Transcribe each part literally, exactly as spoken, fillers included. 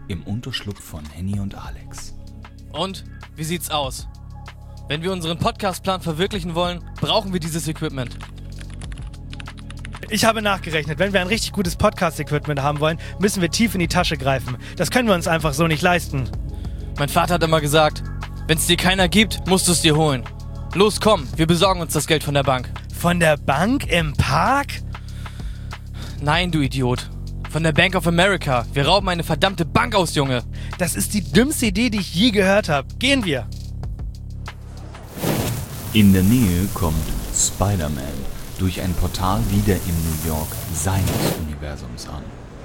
im Unterschlupf von Henny und Alex. Und, wie sieht's aus? Wenn wir unseren Podcast-Plan verwirklichen wollen, brauchen wir dieses Equipment. Ich habe nachgerechnet, wenn wir ein richtig gutes Podcast-Equipment haben wollen, müssen wir tief in die Tasche greifen. Das können wir uns einfach so nicht leisten. Mein Vater hat immer gesagt, wenn's dir keiner gibt, musst du es dir holen. Los, komm, wir besorgen uns das Geld von der Bank. Von der Bank im Park? Nein, du Idiot. Von der Bank of America. Wir rauben eine verdammte Bank aus, Junge. Das ist die dümmste Idee, die ich je gehört habe. Gehen wir. In der Nähe kommt Spider-Man durch ein Portal wieder in New York seines Universums an.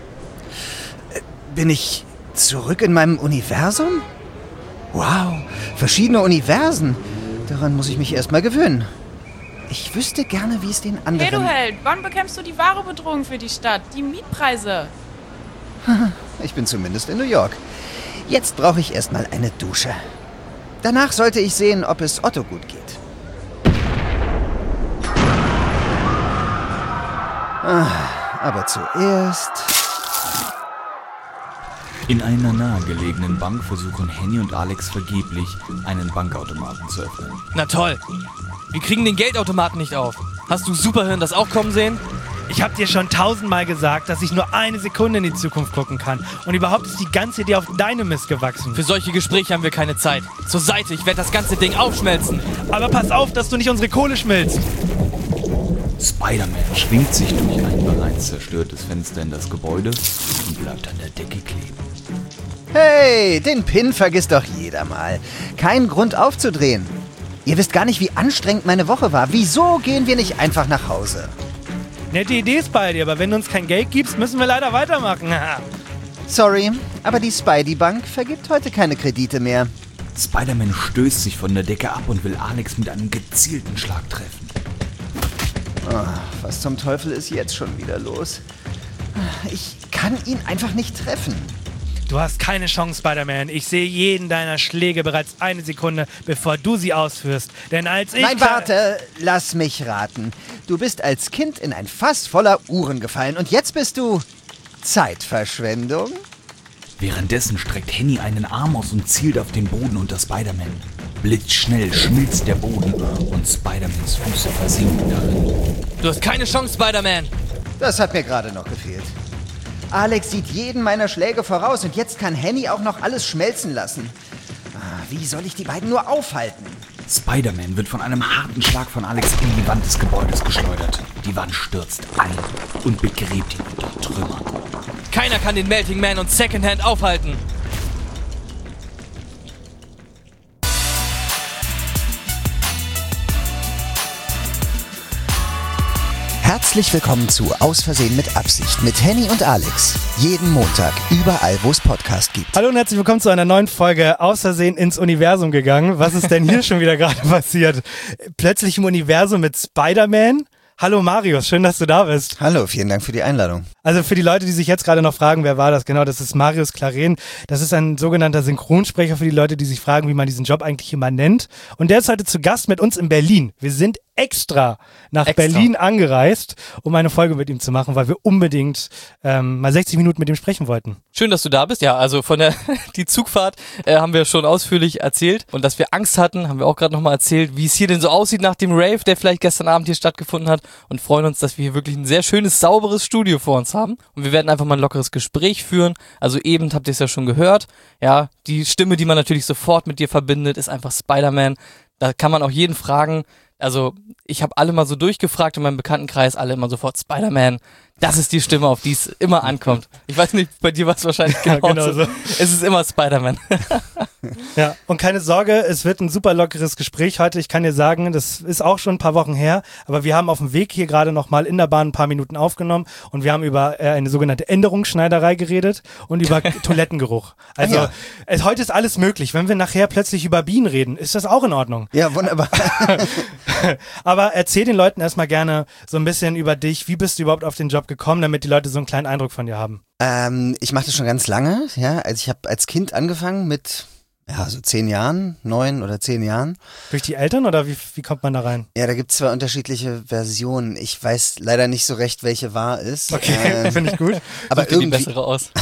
Bin ich zurück in meinem Universum? Wow, verschiedene Universen. Daran muss ich mich erstmal gewöhnen. Ich wüsste gerne, wie es den anderen... Hey, du Held, wann bekämpfst du die wahre Bedrohung für die Stadt? Die Mietpreise. Ich bin zumindest in New York. Jetzt brauche ich erstmal eine Dusche. Danach sollte ich sehen, ob es Otto gut geht. Ah, aber zuerst... In einer nahegelegenen Bank versuchen Henny und Alex vergeblich, einen Bankautomaten zu öffnen. Na toll. Wir kriegen den Geldautomaten nicht auf. Hast du Superhirn das auch kommen sehen? Ich habe dir schon tausendmal gesagt, dass ich nur eine Sekunde in die Zukunft gucken kann. Und überhaupt ist die ganze Idee auf deinem Mist gewachsen. Für solche Gespräche haben wir keine Zeit. Zur Seite, ich werde das ganze Ding aufschmelzen. Aber pass auf, dass du nicht unsere Kohle schmilzt. Spider-Man schwingt sich durch ein bereits zerstörtes Fenster in das Gebäude und bleibt an der Decke kleben. Hey, den Pin vergisst doch jeder mal. Kein Grund aufzudrehen. Ihr wisst gar nicht, wie anstrengend meine Woche war. Wieso gehen wir nicht einfach nach Hause? Nette Idee ist bei dir, aber wenn du uns kein Geld gibst, müssen wir leider weitermachen. Sorry, aber die Spidey-Bank vergibt heute keine Kredite mehr. Spider-Man stößt sich von der Decke ab und will Alex mit einem gezielten Schlag treffen. Oh, was zum Teufel ist jetzt schon wieder los? Ich kann ihn einfach nicht treffen. Du hast keine Chance, Spider-Man. Ich sehe jeden deiner Schläge bereits eine Sekunde, bevor du sie ausführst. Denn als ich... Nein, warte! Lass mich raten. Du bist als Kind in ein Fass voller Uhren gefallen und jetzt bist du... Zeitverschwendung? Währenddessen streckt Henny einen Arm aus und zielt auf den Boden unter Spider-Man. Blitzschnell schmilzt der Boden und Spider-Mans Füße versinken darin. Du hast keine Chance, Spider-Man. Das hat mir gerade noch gefehlt. Alex sieht jeden meiner Schläge voraus und jetzt kann Henny auch noch alles schmelzen lassen. Ah, wie soll ich die beiden nur aufhalten? Spider-Man wird von einem harten Schlag von Alex in die Wand des Gebäudes geschleudert. Die Wand stürzt ein und begräbt ihn unter Trümmern. Keiner kann den Melting Man und Secondhand aufhalten. Herzlich willkommen zu Aus Versehen mit Absicht mit Henny und Alex. Jeden Montag, überall, wo es Podcast gibt. Hallo und herzlich willkommen zu einer neuen Folge Aus Versehen ins Universum gegangen. Was ist denn hier schon wieder gerade passiert? Plötzlich im Universum mit Spider-Man? Hallo Marius, schön, dass du da bist. Hallo, vielen Dank für die Einladung. Also für die Leute, die sich jetzt gerade noch fragen, wer war das? Genau, das ist Marius Claren. Das ist ein sogenannter Synchronsprecher für die Leute, die sich fragen, wie man diesen Job eigentlich immer nennt. Und der ist heute zu Gast mit uns in Berlin. Wir sind extra nach Extra. Berlin angereist, um eine Folge mit ihm zu machen, weil wir unbedingt ähm, mal sechzig Minuten mit ihm sprechen wollten. Schön, dass du da bist. Ja, also von der die Zugfahrt äh, haben wir schon ausführlich erzählt. Und dass wir Angst hatten, haben wir auch gerade nochmal erzählt, wie es hier denn so aussieht nach dem Rave, der vielleicht gestern Abend hier stattgefunden hat. Und freuen uns, dass wir hier wirklich ein sehr schönes, sauberes Studio vor uns haben. Und wir werden einfach mal ein lockeres Gespräch führen. Also eben habt ihr es ja schon gehört. Ja, die Stimme, die man natürlich sofort mit dir verbindet, ist einfach Spider-Man. Da kann man auch jeden fragen. Also ich habe alle mal so durchgefragt in meinem Bekanntenkreis, alle immer sofort Spider-Man. Das ist die Stimme, auf die es immer ankommt. Ich weiß nicht, bei dir war es wahrscheinlich genauso. Ja, genau so. Es ist immer Spider-Man. Ja, und keine Sorge, es wird ein super lockeres Gespräch heute. Ich kann dir sagen, das ist auch schon ein paar Wochen her, aber wir haben auf dem Weg hier gerade nochmal in der Bahn ein paar Minuten aufgenommen und wir haben über äh, eine sogenannte Änderungsschneiderei geredet und über Toilettengeruch. Also Ja. es, heute ist alles möglich. Wenn wir nachher plötzlich über Bienen reden, ist das auch in Ordnung. Ja, wunderbar. Aber erzähl den Leuten erstmal gerne so ein bisschen über dich. Wie bist du überhaupt auf den Job gekommen, damit die Leute so einen kleinen Eindruck von dir haben? ähm, ich mache das schon ganz lange. Ja, also ich habe als Kind angefangen mit ja, so zehn Jahren, neun oder zehn Jahren. Durch die Eltern oder wie, wie kommt man da rein? Ja, da gibt es zwei unterschiedliche Versionen. Ich weiß leider nicht so recht, welche wahr ist. Okay, äh, finde ich gut. aber Such dir die irgendwie, bessere aus.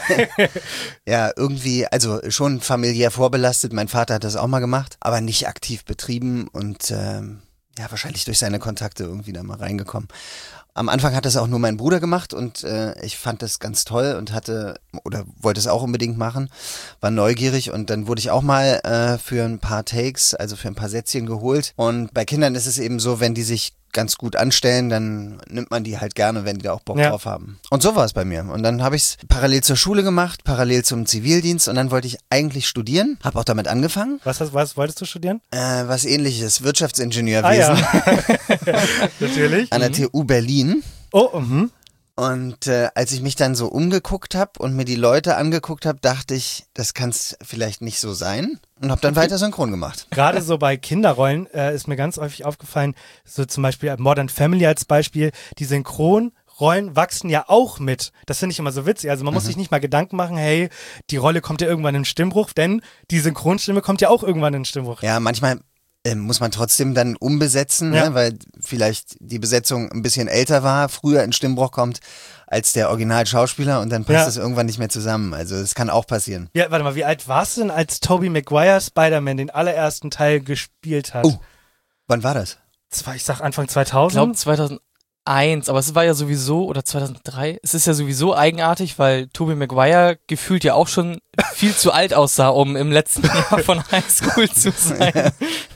ja, irgendwie, also schon familiär vorbelastet. Mein Vater hat das auch mal gemacht, aber nicht aktiv betrieben und ähm, ja, wahrscheinlich durch seine Kontakte irgendwie da mal reingekommen. Am Anfang hat das auch nur mein Bruder gemacht und äh, ich fand das ganz toll und hatte oder wollte es auch unbedingt machen, war neugierig und dann wurde ich auch mal äh, für ein paar Takes, also für ein paar Sätzchen geholt. Und bei Kindern ist es eben so, wenn die sich ganz gut anstellen, dann nimmt man die halt gerne, wenn die da auch Bock Ja. drauf haben. Und so war es bei mir. Und dann habe ich es parallel zur Schule gemacht, parallel zum Zivildienst und dann wollte ich eigentlich studieren, habe auch damit angefangen. Was, hast- was wolltest du studieren? Äh, was ähnliches, Wirtschaftsingenieurwesen Ah ja, natürlich. an der T U Berlin. Oh, mhm. Und äh, als ich mich dann so umgeguckt habe und mir die Leute angeguckt habe, dachte ich, das kann es vielleicht nicht so sein und habe dann weiter synchron gemacht. Gerade so bei Kinderrollen äh, ist mir ganz häufig aufgefallen, so zum Beispiel Modern Family als Beispiel, die Synchronrollen wachsen ja auch mit. Das finde ich immer so witzig. Also man muss sich nicht mal Gedanken machen, hey, die Rolle kommt ja irgendwann in den Stimmbruch, denn die Synchronstimme kommt ja auch irgendwann in den Stimmbruch. Ja, manchmal ähm, muss man trotzdem dann umbesetzen, Ja. ne, weil vielleicht die Besetzung ein bisschen älter war, früher in Stimmbruch kommt als der Originalschauspieler und dann passt Ja. das irgendwann nicht mehr zusammen. Also das kann auch passieren. Ja, warte mal, wie alt warst du denn, als Tobey Maguire Spider-Man den allerersten Teil gespielt hat? Oh. Wann war das? Zwei, ich sag Anfang Ich glaube zweitausend. zweitausendeins, aber es war ja sowieso, oder zweitausenddrei, es ist ja sowieso eigenartig, weil Tobey Maguire gefühlt ja auch schon viel zu alt aussah, um im letzten Jahr von Highschool zu sein.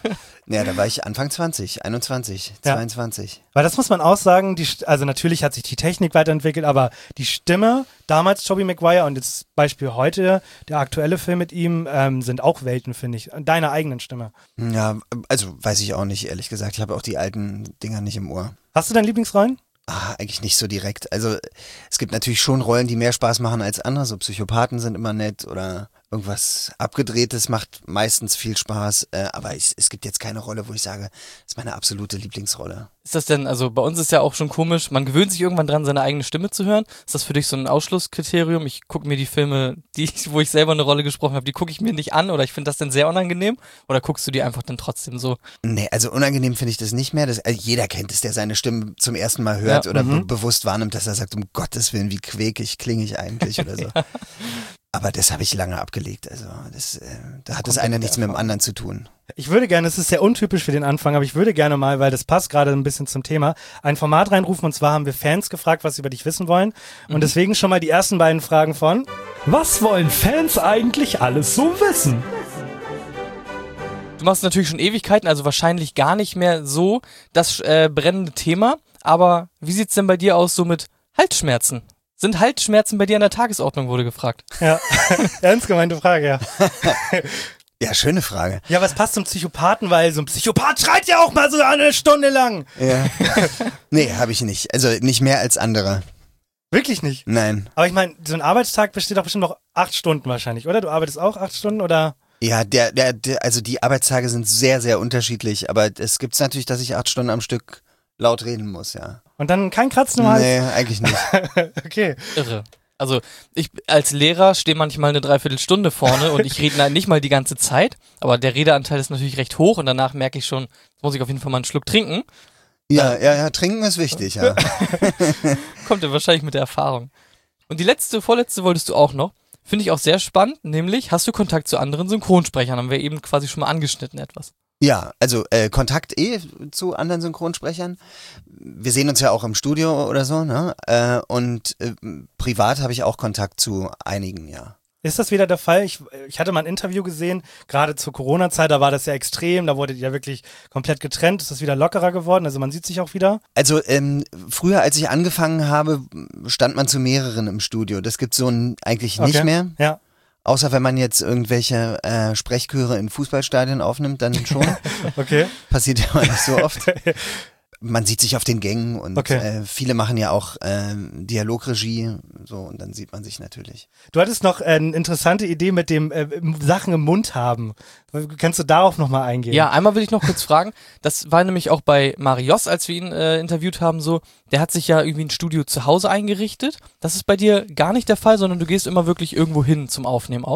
Ja, da war ich Anfang zwanzig, einundzwanzig, Ja. zweiundzwanzig. Weil das muss man auch sagen, die, St- also natürlich hat sich die Technik weiterentwickelt, aber die Stimme, damals Tobey Maguire und jetzt Beispiel heute, der aktuelle Film mit ihm, ähm, sind auch Welten, finde ich. Deine eigenen Stimme. Ja, also weiß ich auch nicht, ehrlich gesagt. Ich habe auch die alten Dinger nicht im Ohr. Hast du deine Lieblingsrollen? Ah, eigentlich nicht so direkt. Also es gibt natürlich schon Rollen, die mehr Spaß machen als andere. So Psychopathen sind immer nett oder irgendwas Abgedrehtes macht meistens viel Spaß. Äh, aber es, es gibt jetzt keine Rolle, wo ich sage, das ist meine absolute Lieblingsrolle. Ist das denn, also bei uns ist ja auch schon komisch, man gewöhnt sich irgendwann dran, seine eigene Stimme zu hören. Ist das für dich so ein Ausschlusskriterium? Ich gucke mir die Filme, die ich, wo ich selber eine Rolle gesprochen habe, die gucke ich mir nicht an oder ich finde das dann sehr unangenehm? Oder guckst du die einfach dann trotzdem so? Nee, also unangenehm finde ich das nicht mehr. Das, also jeder kennt es, der seine Stimme zum ersten Mal hört Ja, oder be bewusst wahrnimmt, dass er sagt, um Gottes Willen, wie quäkig klinge ich eigentlich oder so. Aber das habe ich lange abgelegt. Also das, äh, da hat das Kommt eine mit der nichts mit dem Erfahrung. anderen zu tun. Ich würde gerne, es ist sehr untypisch für den Anfang, aber ich würde gerne mal, weil das passt gerade ein bisschen zum Thema, ein Format reinrufen und zwar haben wir Fans gefragt, was sie über dich wissen wollen und deswegen schon mal die ersten beiden Fragen von Was wollen Fans eigentlich alles so wissen? Du machst natürlich schon Ewigkeiten, also wahrscheinlich gar nicht mehr so das äh, brennende Thema. Aber wie sieht's denn bei dir aus so mit Halsschmerzen? Sind Halsschmerzen bei dir an der Tagesordnung, wurde gefragt. Ja, ernst gemeinte Frage, ja. Ja, schöne Frage. Ja, was passt zum Psychopathen, weil so ein Psychopath schreit ja auch mal so eine Stunde lang. Ja. Nee, habe ich nicht. Also nicht mehr als andere. Wirklich nicht. Nein. Aber ich meine, so ein Arbeitstag besteht doch bestimmt noch acht Stunden wahrscheinlich, oder? Du arbeitest auch acht Stunden oder? Ja, der, der, der, also die Arbeitstage sind sehr, sehr unterschiedlich, aber es gibt's natürlich, dass ich acht Stunden am Stück laut reden muss, ja. Und dann kein Kratzen im Hals? Nee, eigentlich nicht. Okay. Irre. Also ich als Lehrer stehe manchmal eine Dreiviertelstunde vorne und ich rede nicht mal die ganze Zeit, aber der Redeanteil ist natürlich recht hoch und danach merke ich schon, jetzt muss ich auf jeden Fall mal einen Schluck trinken. Ja, ja, ja, trinken ist wichtig, ja. Kommt ja wahrscheinlich mit der Erfahrung. Und die letzte, vorletzte wolltest du auch noch. Finde ich auch sehr spannend, nämlich hast du Kontakt zu anderen Synchronsprechern? Haben wir eben quasi schon mal angeschnitten etwas. Ja, also äh, Kontakt eh zu anderen Synchronsprechern. Wir sehen uns ja auch im Studio oder so, ne? Äh, und äh, privat habe ich auch Kontakt zu einigen, ja. Ist das wieder der Fall? Ich, ich hatte mal ein Interview gesehen, gerade zur Corona-Zeit, da war das ja extrem, da wurde ja wirklich komplett getrennt. Ist das wieder lockerer geworden? Also man sieht sich auch wieder? Also ähm, früher, als ich angefangen habe, stand man zu mehreren im Studio. Das gibt's so n- eigentlich nicht Okay. mehr. Ja. Außer wenn man jetzt irgendwelche äh, Sprechchöre in Fußballstadien aufnimmt, dann schon. Okay. Passiert ja nicht so oft. Man sieht sich auf den Gängen und Okay. äh, viele machen ja auch ähm, Dialogregie, so, und dann sieht man sich natürlich. Du hattest noch äh, eine interessante Idee mit dem äh, Sachen im Mund haben. Kannst du darauf nochmal eingehen? Ja, einmal will ich noch kurz fragen, das war nämlich auch bei Marios, als wir ihn äh, interviewt haben, so, der hat sich ja irgendwie ein Studio zu Hause eingerichtet. Das ist bei dir gar nicht der Fall, sondern du gehst immer wirklich irgendwo hin zum Aufnehmen auch? Ja,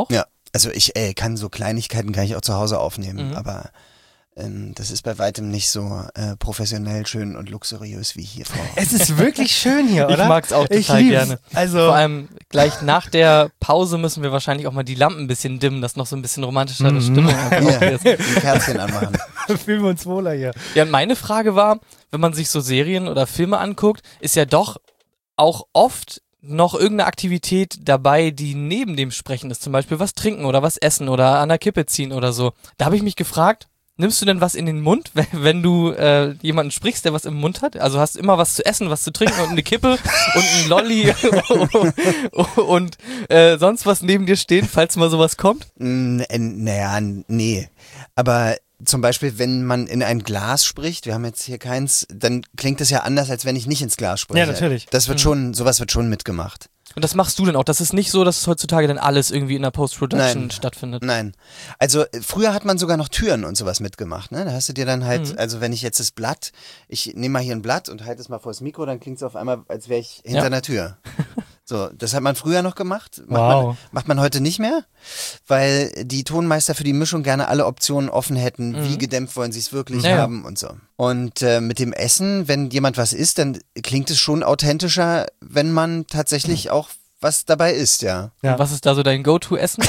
Also ich äh, kann so Kleinigkeiten kann ich auch zu Hause aufnehmen, Mhm. aber ähm, das ist bei weitem nicht so äh, professionell schön und luxuriös wie hier vor. Es ist wirklich schön hier, Ich oder? mag's auch Ich total lieb's. gerne. Also, Vor allem gleich nach der Pause müssen wir wahrscheinlich auch mal die Lampen ein bisschen dimmen, dass noch so ein bisschen romantischere Mhm. Stimmung einfach Ja, aufgeht. ein Kerzchen anmachen. fühlen wir uns wohler hier. Ja, und meine Frage war, wenn man sich so Serien oder Filme anguckt, ist ja doch auch oft noch irgendeine Aktivität dabei, die neben dem Sprechen ist. Zum Beispiel was trinken oder was essen oder an der Kippe ziehen oder so. Da habe ich mich gefragt, nimmst du denn was in den Mund, wenn, wenn du äh, jemanden sprichst, der was im Mund hat? Also hast du immer was zu essen, was zu trinken und eine Kippe und ein Lolli und äh, sonst was neben dir stehen, falls mal sowas kommt? N- äh, Naja, nee. Aber zum Beispiel, wenn man in ein Glas spricht, wir haben jetzt hier keins, dann klingt das ja anders, als wenn ich nicht ins Glas spreche. Ja, natürlich. Das wird schon, sowas wird schon mitgemacht. Und das machst du denn auch? Das ist nicht so, dass es heutzutage dann alles irgendwie in der Post-Production Nein. stattfindet. Nein. Also äh, früher hat man sogar noch Türen und sowas mitgemacht, ne? Da hast du dir dann halt, Mhm. also wenn ich jetzt das Blatt, ich nehme mal hier ein Blatt und halte es mal vor das Mikro, dann klingt es auf einmal, als wäre ich hinter Ja. einer Tür. So, das hat man früher noch gemacht, macht, Wow. man, macht man heute nicht mehr, weil die Tonmeister für die Mischung gerne alle Optionen offen hätten, Mhm. wie gedämpft wollen sie es wirklich Ja, ja. haben und so. Und äh, mit dem Essen, wenn jemand was isst, dann klingt es schon authentischer, wenn man tatsächlich auch was dabei isst, ja. Ja. Und was ist da so dein Go-To-Essen?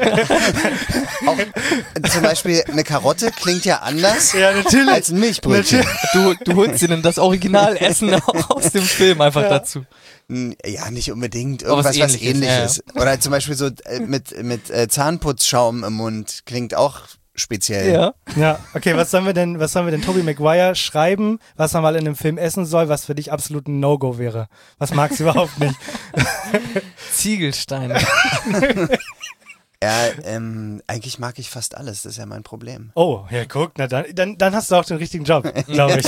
Auch, zum Beispiel eine Karotte klingt ja anders Ja, natürlich. als ein Milchbrötchen. du, du holst dir denn das Originalessen auch aus dem Film einfach dazu. N- Ja, nicht unbedingt. Aber was Irgendwas, was Ähnliches, ähnliches. Oder zum Beispiel so äh, mit, mit äh, Zahnputzschaum im Mund klingt auch speziell. Ja. Ja, okay, was sollen wir denn, was sollen wir denn Tobey Maguire schreiben, was er mal in einem Film essen soll, was für dich absolut ein No-Go wäre? Was magst du überhaupt nicht? Ziegelstein. Ja, ähm, eigentlich mag ich fast alles, das ist ja mein Problem. Oh, ja, guck, na dann, dann, dann hast du auch den richtigen Job, glaube ich.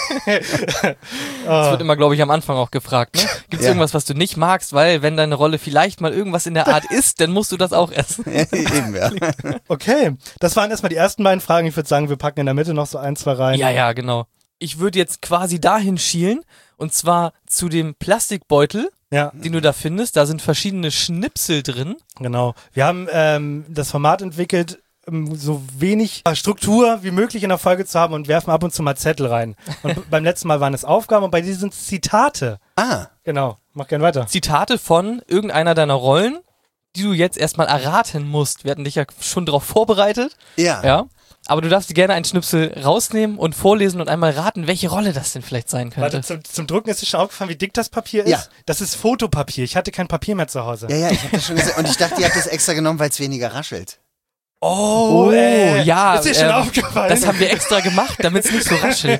Das wird immer, glaube ich, am Anfang auch gefragt. Ne? Gibt es Ja. irgendwas, was du nicht magst? Weil wenn deine Rolle vielleicht mal irgendwas in der Art ist, dann musst du das auch essen. Eben, ja. Okay, das waren erstmal die ersten beiden Fragen. Ich würde sagen, wir packen in der Mitte noch so ein, zwei rein. Ja, ja, genau. Ich würde jetzt quasi dahin schielen, und zwar zu dem Plastikbeutel, Ja, den du da findest. Da sind verschiedene Schnipsel drin. genau. Wir haben ähm, das Format entwickelt, um so wenig Struktur wie möglich in der Folge zu haben und werfen ab und zu mal Zettel rein. Und b- beim letzten Mal waren es Aufgaben und bei dir sind es Zitate. Ah, Genau, mach gern weiter. Zitate von irgendeiner deiner Rollen, die du jetzt erstmal erraten musst. Wir hatten dich ja schon darauf vorbereitet. ja. Ja. Aber du darfst dir gerne einen Schnipsel rausnehmen und vorlesen und einmal raten, welche Rolle das denn vielleicht sein könnte. Warte, zum, zum Drucken ist dir schon aufgefallen, wie dick das Papier ist? Ja. Das ist Fotopapier. Ich hatte kein Papier mehr zu Hause. Ja, ja, ich habe das schon gesehen. Und ich dachte, ihr habt das extra genommen, weil es weniger raschelt. Oh, Oh, äh, ja, Ist dir schon ähm, aufgefallen? Das haben wir extra gemacht, damit es nicht so raschelt.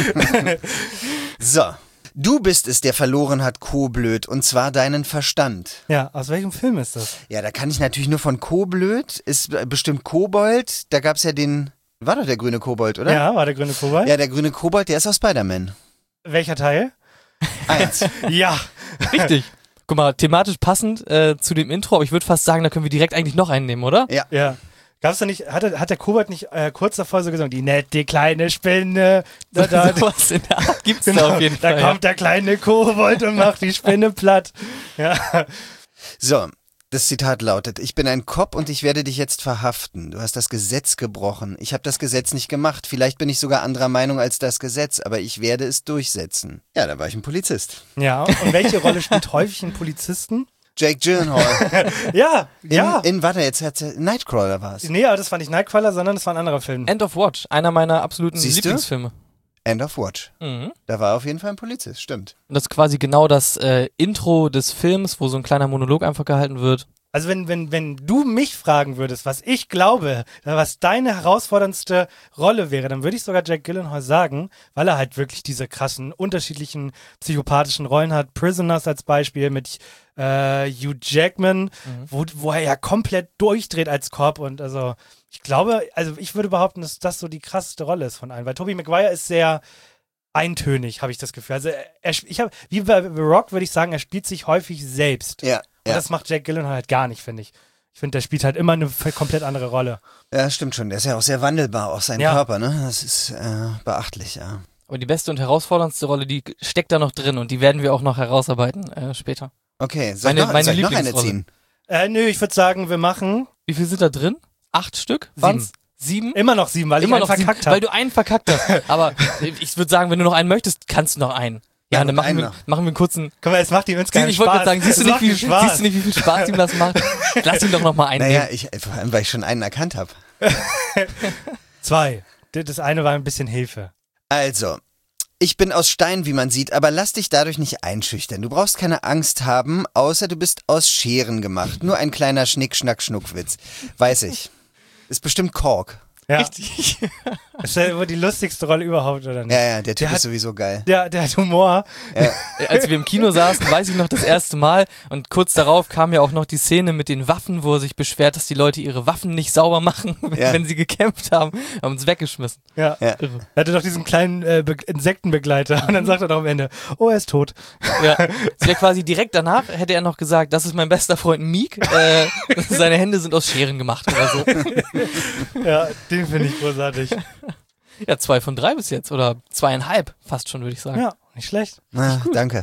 So. Du bist es, der verloren hat, Koblöd, und zwar deinen Verstand. ja, aus welchem Film ist das? Ja, da kann ich natürlich nur von Koblöd, ist bestimmt Kobold. Da gab's ja den, war doch der grüne Kobold, oder? Ja, war der grüne Kobold. Ja, der grüne Kobold, der ist aus Spider-Man. Welcher Teil? Eins. Ja. Richtig. Guck mal, thematisch passend äh, zu dem Intro, aber ich würde fast sagen, da können wir direkt eigentlich noch einen nehmen, oder? Ja. Ja. Gab's da nicht, hat, der- hat der Kobold nicht äh, kurz davor so gesungen, die nette kleine Spinne, da, da, So was in der Art gibt's genau, da auf jeden da Fall. kommt der kleine Kobold und macht die Spinne platt. Ja. So, das Zitat lautet, ich bin ein Cop und ich werde dich jetzt verhaften. Du hast das Gesetz gebrochen. Ich habe das Gesetz nicht gemacht. Vielleicht bin ich sogar anderer Meinung als das Gesetz, aber ich werde es durchsetzen. Ja, da war ich ein Polizist. Ja, und welche Rolle spielt häufig ein Polizisten? Jake Gyllenhaal. Ja, In, ja. in warte, jetzt hat Nightcrawler war es. Nee, aber das war nicht Nightcrawler, sondern das war ein anderer Film. End of Watch, einer meiner absoluten Siehst du? Lieblingsfilme. End of Watch. Mhm. Da war auf jeden Fall ein Polizist, stimmt. Und das ist quasi genau das äh, Intro des Films, wo so ein kleiner Monolog einfach gehalten wird. Also wenn, wenn, wenn du mich fragen würdest, was ich glaube, was deine herausforderndste Rolle wäre, dann würde ich sogar Jack Gyllenhaal sagen, weil er halt wirklich diese krassen, unterschiedlichen psychopathischen Rollen hat. Prisoners als Beispiel mit äh, Hugh Jackman, wo, wo er ja komplett durchdreht als Cop und also ich glaube, also ich würde behaupten, dass das so die krasseste Rolle ist von allen, weil Tobey Maguire ist sehr eintönig, habe ich das Gefühl. Also er, ich habe, wie bei The Rock würde ich sagen, er spielt sich häufig selbst. Ja, Und ja. das macht Jack Gyllenhaal halt gar nicht, finde ich. Ich finde, der spielt halt immer eine f- komplett andere Rolle. Ja, stimmt schon. Der ist ja auch sehr wandelbar, auch sein Ja. Körper, ne? Das ist äh, beachtlich, ja. Aber die beste und herausforderndste Rolle, die steckt da noch drin und die werden wir auch noch herausarbeiten äh, später. Okay, soll Meine- ich noch, meine soll ich noch eine Lieblingsrolle. ziehen? Äh, nö, ich würde sagen, wir machen Wie viel sind da drin? Acht Stück? Waren's? Sieben? Immer noch sieben, weil Immer ich noch einen sieben, verkackt habe. weil du einen verkackt hast. Aber ich würde sagen, wenn du noch einen möchtest, kannst du noch einen. Ja, Ja, dann noch machen wir, einen noch. machen wir einen kurzen... Guck mal, es macht ihm insgeheim Ich wollte Spaß. gerade sagen, siehst du, Es nicht, macht wie, ihm Spaß. siehst du nicht, wie viel Spaß ihm das macht? Lass ihn doch noch mal einnehmen. Naja, ich, vor allem, weil ich schon einen erkannt habe. Zwei. Das eine war ein bisschen Hilfe. Also, ich bin aus Stein, wie man sieht, aber lass dich dadurch nicht einschüchtern. Du brauchst keine Angst haben, außer du bist aus Scheren gemacht. Nur ein kleiner Schnick-Schnack-Schnuckwitz. Weiß ich. Ist bestimmt Kork. Ja. Richtig. Das ist ja wohl die lustigste Rolle überhaupt, oder nicht? Ja, ja, der Typ Der hat- ist sowieso geil. Der, der hat Humor. Als wir im Kino saßen, weiß ich noch das erste Mal und kurz darauf kam ja auch noch die Szene mit den Waffen, wo er sich beschwert, dass die Leute ihre Waffen nicht sauber machen, Ja. wenn sie gekämppt haben, haben uns weggeschmissen. Ja. Ja. Er hatte doch diesen kleinen äh, Be Insektenbegleiter und dann sagt er doch am Ende, oh, er ist tot. Ja, es wäre quasi direkt danach, hätte er noch gesagt, das ist mein bester Freund Meek, äh, seine Hände sind aus Scheren gemacht oder so. Ja, den finde ich großartig. Ja, zwei von drei bis jetzt oder zweieinhalb fast schon, würde ich sagen. Ja, nicht schlecht. Ah, danke.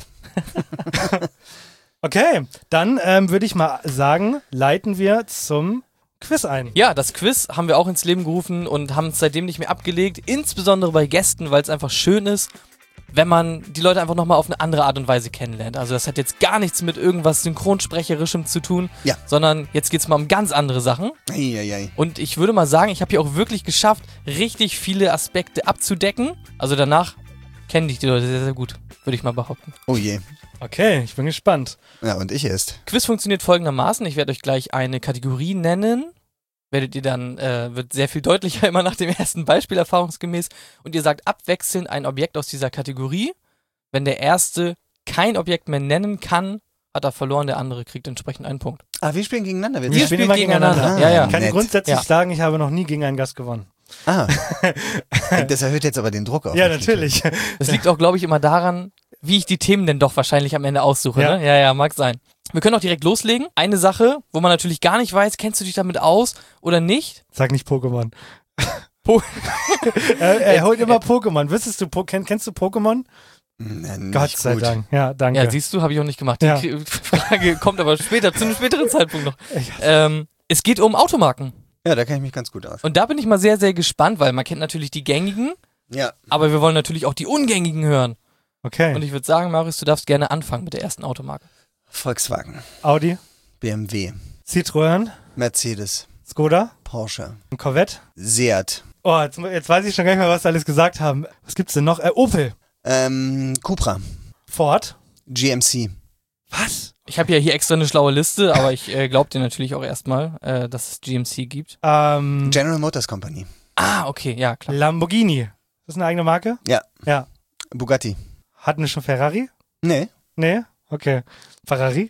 Okay, dann ähm, würde ich mal sagen, leiten wir zum Quiz ein. Ja, das Quiz haben wir auch ins Leben gerufen und haben es seitdem nicht mehr abgelegt, insbesondere bei Gästen, weil es einfach schön ist, wenn man die Leute einfach nochmal auf eine andere Art und Weise kennenlernt. Also das hat jetzt gar nichts mit irgendwas Synchronsprecherischem zu tun, Ja. sondern jetzt geht's mal um ganz andere Sachen. Eieiei. Und ich würde mal sagen, ich habe hier auch wirklich geschafft, richtig viele Aspekte abzudecken. Also danach kennen dich die Leute sehr, sehr gut, würde ich mal behaupten. Oh je. Okay, ich bin gespannt. Ja, und ich erst. Quiz funktioniert folgendermaßen. Ich werde euch gleich eine Kategorie nennen. Werdet ihr dann, äh, wird sehr viel deutlicher immer nach dem ersten Beispiel erfahrungsgemäß. Und ihr sagt abwechselnd ein Objekt aus dieser Kategorie. Wenn der Erste kein Objekt mehr nennen kann, hat er verloren, der andere kriegt entsprechend einen Punkt. Ah, wir spielen gegeneinander. Wir Wir Ihr spielen spielt immer gegeneinander. gegeneinander. Ja, ja. Ich kann Nett. grundsätzlich Ja. sagen, ich habe noch nie gegen einen Gast gewonnen. Ah. Das erhöht jetzt aber den Druck auf. Ja, mich natürlich. Das liegt auch, glaube ich, immer daran, wie ich die Themen denn doch wahrscheinlich am Ende aussuche. Ja. Ne? Ja, ja, mag sein. Wir können auch direkt loslegen. Eine Sache, wo man natürlich gar nicht weiß, kennst du dich damit aus oder nicht? Sag nicht Pokémon. Po er, er holt immer Pokémon. Wüsstest du, po kenn, kennst du Pokémon? Na, nicht Gott sei gut. Dank. Ja, danke. Ja, siehst du, habe ich auch nicht gemacht. Die Ja. Kri- Frage kommt aber später, zu einem späteren Zeitpunkt noch. Ähm, es geht um Automarken. Ja, da kenne ich mich ganz gut aus. Und da bin ich mal sehr, sehr gespannt, weil man kennt natürlich die gängigen, Ja. aber wir wollen natürlich auch die ungängigen hören. Okay. Und ich würde sagen, Marius, du darfst gerne anfangen mit der ersten Automarke. Volkswagen, Audi, B M W, Citroën, Mercedes, Skoda, Porsche, ein Corvette. Seat, Oh, jetzt, jetzt weiß ich schon gar nicht mehr, was sie alles gesagt haben. Was gibt's denn noch? Äh, Opel, ähm, Cupra, Ford. G M C. Was? Ich habe ja hier extra eine schlaue Liste, aber ich äh, glaube dir natürlich auch erstmal, äh, dass es G M C gibt. Ähm, General Motors Company. Ah, okay, ja, klar. Lamborghini. Ist das eine eigene Marke? Ja. Ja. Bugatti. Hatten wir schon Ferrari? Nee. Nee? Okay. Ferrari?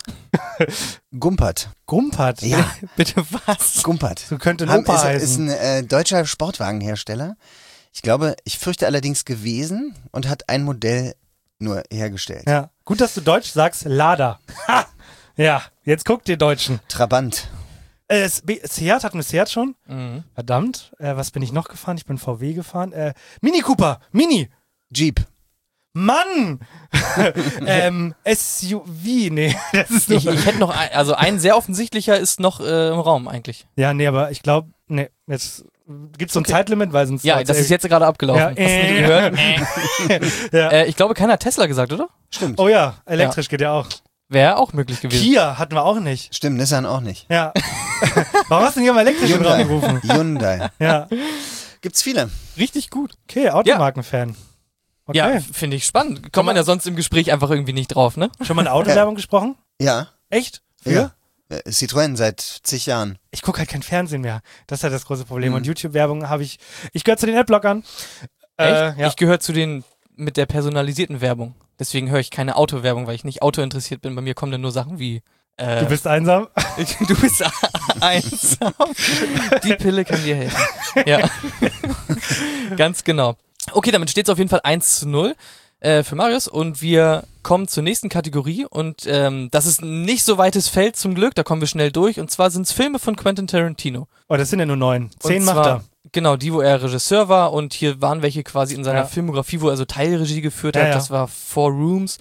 Gumpert. Gumpert? Ja, Bitte was? Gumpert. So könnte ein Haben, Opa ist, heißen. ist ein äh, deutscher Sportwagenhersteller. Ich glaube, ich fürchte allerdings gewesen und hat ein Modell nur hergestellt. Ja. Gut, dass du Deutsch sagst. Lada. Ha! Ja, jetzt guckt ihr Deutschen. Trabant. Äh, S- B- Seat, hatten wir Seat schon? Mhm. Verdammt. Äh, was bin ich noch gefahren? Ich bin V W gefahren. Äh, Mini Cooper. Mini. Jeep. Mann! ähm, S U V. Nee, das ist nur. Ich, ich hätte noch, ein, also ein sehr offensichtlicher ist noch äh, im Raum eigentlich. Ja, nee, aber ich glaube, nee, jetzt gibt's so ein Okay. Zeitlimit, weil sonst. Ja, das ist jetzt gerade abgelaufen. Ja, Hast du nicht gehört? Ja. äh, ich glaube, keiner hat Tesla gesagt, oder? Stimmt. Oh ja, elektrisch geht ja auch. Wäre auch möglich gewesen. Kia hatten wir auch nicht. Stimmt, Nissan auch nicht. Ja. Warum hast du denn hier mal elektrisch in den Raum gerufen? Hyundai. Ja. Gibt's viele. Richtig gut. Okay, Automarkenfan. Okay. Ja, finde ich spannend. Kommt man ja sonst im Gespräch einfach irgendwie nicht drauf, ne? Schon mal eine Autowerbung gesprochen? Ja. Echt? Für? Ja. Äh, Citroën seit zig Jahren. Ich gucke halt kein Fernsehen mehr. Das ist halt das große Problem. Mhm. Und YouTube-Werbung habe ich. Ich gehöre zu den Adblockern. Äh, Echt? ja. Ich gehöre zu den mit der personalisierten Werbung. Deswegen höre ich keine Autowerbung, weil ich nicht Auto interessiert bin. Bei mir kommen dann nur Sachen wie äh, Du bist einsam? du bist einsam. Die Pille kann dir helfen. Ja. Ganz genau. Okay, damit steht es auf jeden Fall eins zu null äh, für Marius und wir kommen zur nächsten Kategorie und ähm, das ist ein nicht so weites Feld zum Glück, da kommen wir schnell durch und zwar sind es Filme von Quentin Tarantino. Oh, das sind ja nur neun. Zehn Und macht zwar, er. Genau, die, wo er Regisseur war und hier waren welche quasi in seiner Ja. Filmografie, wo er so Teilregie geführt Ja, hat, ja. das war Four Rooms,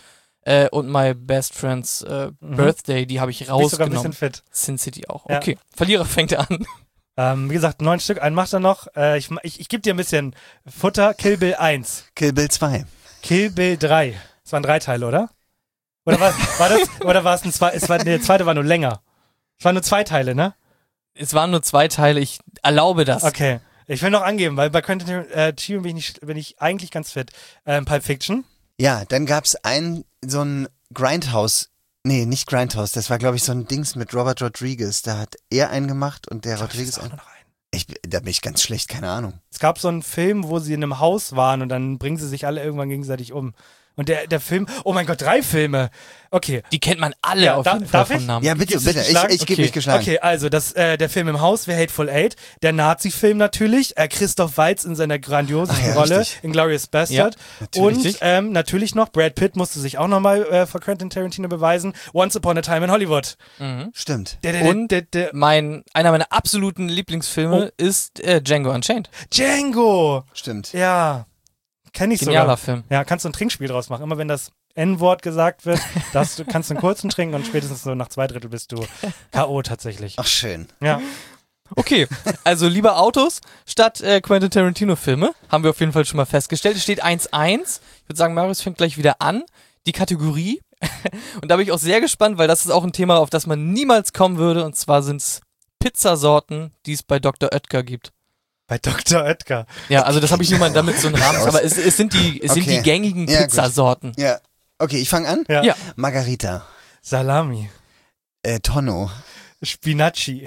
Äh, und My Best Friend's äh, Mhm. Birthday, die habe ich Bist sogar ein bisschen rausgenommen. fit. Sin City auch. Ja. Okay, Verlierer fängt an. Ähm, wie gesagt, neun Stück, einen macht er noch. Äh, ich ich, ich gebe dir ein bisschen Futter. Kill Bill eins. Kill Bill zwei. Kill Bill drei. Das waren drei Teile, oder? Oder war, war das, oder war es ein zwei, es war, der zweite war nur länger. Es waren nur zwei Teile, ne? Es waren nur zwei Teile, ich erlaube das. Okay. Ich will noch angeben, weil bei Quentin Tarantino bin ich, nicht, bin ich eigentlich ganz fit. Ähm, Pulp Fiction. Ja, dann gab's einen, so ein Grindhouse. Nee, nicht Grindhouse. Das war, glaube ich, so ein Dings mit Robert Rodriguez. Da hat er einen gemacht und der Rodriguez auch einen. noch einen. Ich, da bin ich ganz schlecht, keine Ahnung. Es gab so einen Film, wo sie in einem Haus waren und dann bringen sie sich alle irgendwann gegenseitig um. Und der, der Film, oh mein Gott, drei Filme. Okay. Die kennt man alle Ja, auf da- jeden Fall darf von ich? Namen. Ja, bitte, Gibst du bitte. dich Ich, geschlagen? ich gebe Okay. mich geschlagen. Okay, also das, äh, der Film im Haus, wäre Hateful Eight, der Nazi-Film natürlich, äh, Christoph Waltz in seiner grandiosen Ach ja, Rolle richtig. in Glorious Bastard. natürlich. Und ähm, natürlich noch, Brad Pitt musste sich auch nochmal äh, vor Quentin Tarantino beweisen, Once Upon a Time in Hollywood. Mhm. Stimmt. Der, der, Und der, der, der, mein, einer meiner absoluten Lieblingsfilme Oh. ist äh, Django Unchained. Django! Stimmt. Ja, kenn ich Genialer sogar. Film. Ja, kannst du ein Trinkspiel draus machen. Immer wenn das N-Wort gesagt wird, darfst du, kannst du einen kurzen trinken und spätestens so nach zwei Drittel bist du K O tatsächlich. Ach, schön. Ja. Okay, also lieber Autos statt äh, Quentin Tarantino-Filme. Haben wir auf jeden Fall schon mal festgestellt. Es steht eins eins. Ich würde sagen, Marius fängt gleich wieder an. Die Kategorie. Und da bin ich auch sehr gespannt, weil das ist auch ein Thema, auf das man niemals kommen würde. Und zwar sind es Pizzasorten, die es bei Doktor Oetker gibt. Bei Doktor Oetker. Ja, also das habe ich nur mal damit so einen Rahmen. Aber es, es sind die, es sind Okay. die gängigen Ja, gut. Pizzasorten. Ja. Okay, ich fange an. Ja. Ja. Margarita. Salami. Äh, Tonno. Spinacci.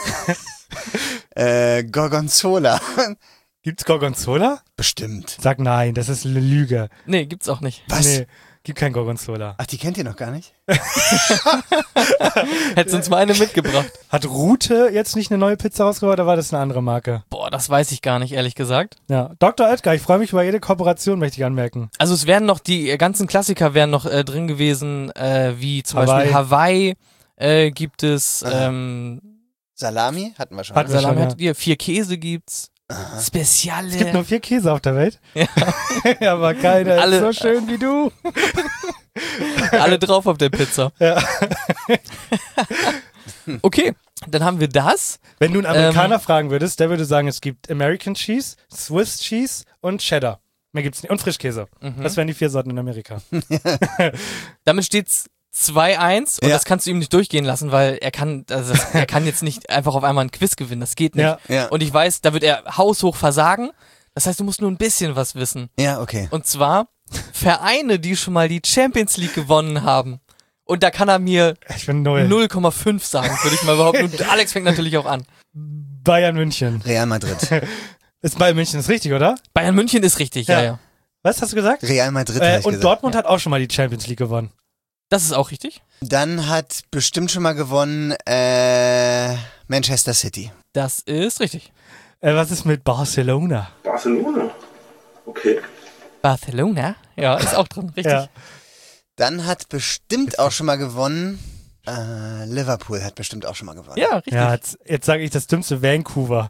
Äh, Gorgonzola. Gibt's Gorgonzola? Bestimmt. Sag nein, das ist eine Lüge. Nee, gibt's auch nicht. Was? Nee, gibt kein Gorgonzola. Ach, die kennt ihr noch gar nicht? Hättest uns mal eine mitgebracht. Hat Rute jetzt nicht eine neue Pizza rausgebracht oder war das eine andere Marke? Boah, das weiß ich gar nicht, ehrlich gesagt. Ja, Doktor Oetker, ich freue mich über jede Kooperation, möchte ich anmerken. Also es wären noch, die äh, ganzen Klassiker wären noch äh, drin gewesen, äh, wie zum Hawaii. Beispiel Hawaii äh, gibt es, Aha. ähm, Salami hatten wir schon. Hatten wir Salami schon, hat ihr, vier Käse gibt's, Aha. Speziale. Es gibt nur vier Käse auf der Welt. Ja. Aber keiner Alle- ist so schön wie du. alle drauf auf der Pizza. Ja. Okay, dann haben wir das. Wenn du einen Amerikaner Ähm. fragen würdest, der würde sagen, es gibt American Cheese, Swiss Cheese und Cheddar. Mehr gibt's nicht. Und Frischkäse. Mhm. Das wären die vier Sorten in Amerika. Damit steht's zwei eins und Ja. das kannst du ihm nicht durchgehen lassen, weil er kann, also das, er kann jetzt nicht einfach auf einmal ein Quiz gewinnen, das geht nicht. Ja. Ja. Und ich weiß, da wird er haushoch versagen. Das heißt, du musst nur ein bisschen was wissen. Ja, okay. Und zwar Vereine, die schon mal die Champions League gewonnen haben. Und da kann er mir Ich bin null. null Komma fünf sagen, würde ich mal behaupten. Und Alex fängt natürlich auch an. Bayern München. Real Madrid. Ist Bayern München ist richtig, oder? Bayern München ist richtig, ja, Ja. ja. Was hast du gesagt? Real Madrid, Äh, hab ich und gesagt. Dortmund hat auch schon mal die Champions League gewonnen. Das ist auch richtig. Dann hat bestimmt schon mal gewonnen äh, Manchester City. Das ist richtig. Äh, was ist mit Barcelona? Barcelona. Okay. Barcelona? Ja, ist auch drin, richtig. Ja. Dann hat bestimmt auch schon mal gewonnen äh, Liverpool hat bestimmt auch schon mal gewonnen. Ja, richtig. Ja, jetzt, jetzt sage ich das dümmste Vancouver.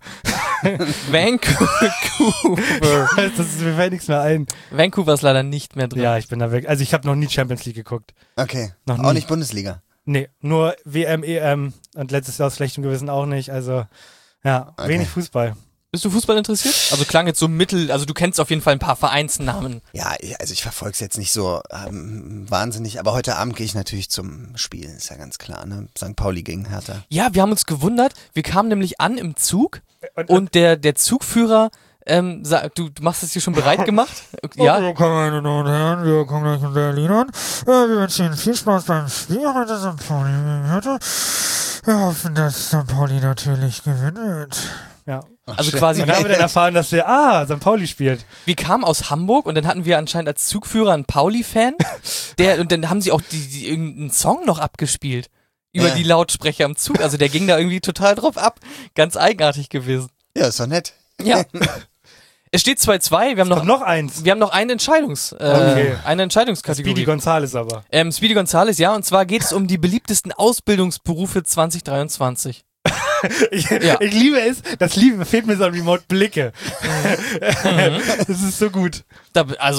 Vancouver. das ist, mir fällt nichts mehr ein. Vancouver ist leider nicht mehr drin. Ja, ich bin da weg. Also ich habe noch nie Champions League geguckt. Okay. Noch Auch nie. nicht Bundesliga. Nee, nur W M, E M und letztes Jahr aus schlechtem Gewissen auch nicht. Also ja, Okay. wenig Fußball. Bist du Fußball interessiert? Also klang jetzt so mittel, also du kennst auf jeden Fall ein paar Vereinsnamen. Ja, ich- also ich verfolge es jetzt nicht so ähm, wahnsinnig, aber heute Abend gehe ich natürlich zum Spiel, ist ja ganz klar, ne? Sankt Pauli gegen Hertha. Ja, wir haben uns gewundert. Wir kamen nämlich an im Zug Und, und der, der Zugführer, ähm, sagt, du, du machst es dir schon bereit gemacht? Ja, Meine Damen und Herren, wir kommen gleich in Berlin an. Äh, Wir wünschen Ihnen viel Spaß beim Spiel heute Sankt Pauli gegen Hertha. Wir hoffen, dass Sankt Pauli natürlich gewinnt. ja. also quasi, Und dann haben wir dann erfahren, dass wir, ah, Sankt Pauli spielt. wir kamen aus Hamburg und dann hatten wir anscheinend als Zugführer einen Pauli-Fan, der, und dann haben sie auch die, die, irgendeinen Song noch abgespielt. Über Ja. die Lautsprecher im Zug. Also der ging da irgendwie total drauf ab. Ganz eigenartig gewesen. Ja, ist doch nett. Ja. Es steht zwei zwei. Wir haben Noch, noch, noch eins. wir haben noch eine Entscheidungs, äh, Okay. eine Entscheidungskategorie. Speedy Gonzales aber. Ähm, Speedy Gonzales, ja, und zwar geht es um die beliebtesten Ausbildungsberufe zwanzig dreiundzwanzig. Ich, Ja. ich liebe es, das Liebe fehlt mir so an Remote Blicke. Mhm. Das ist so gut. Da, also,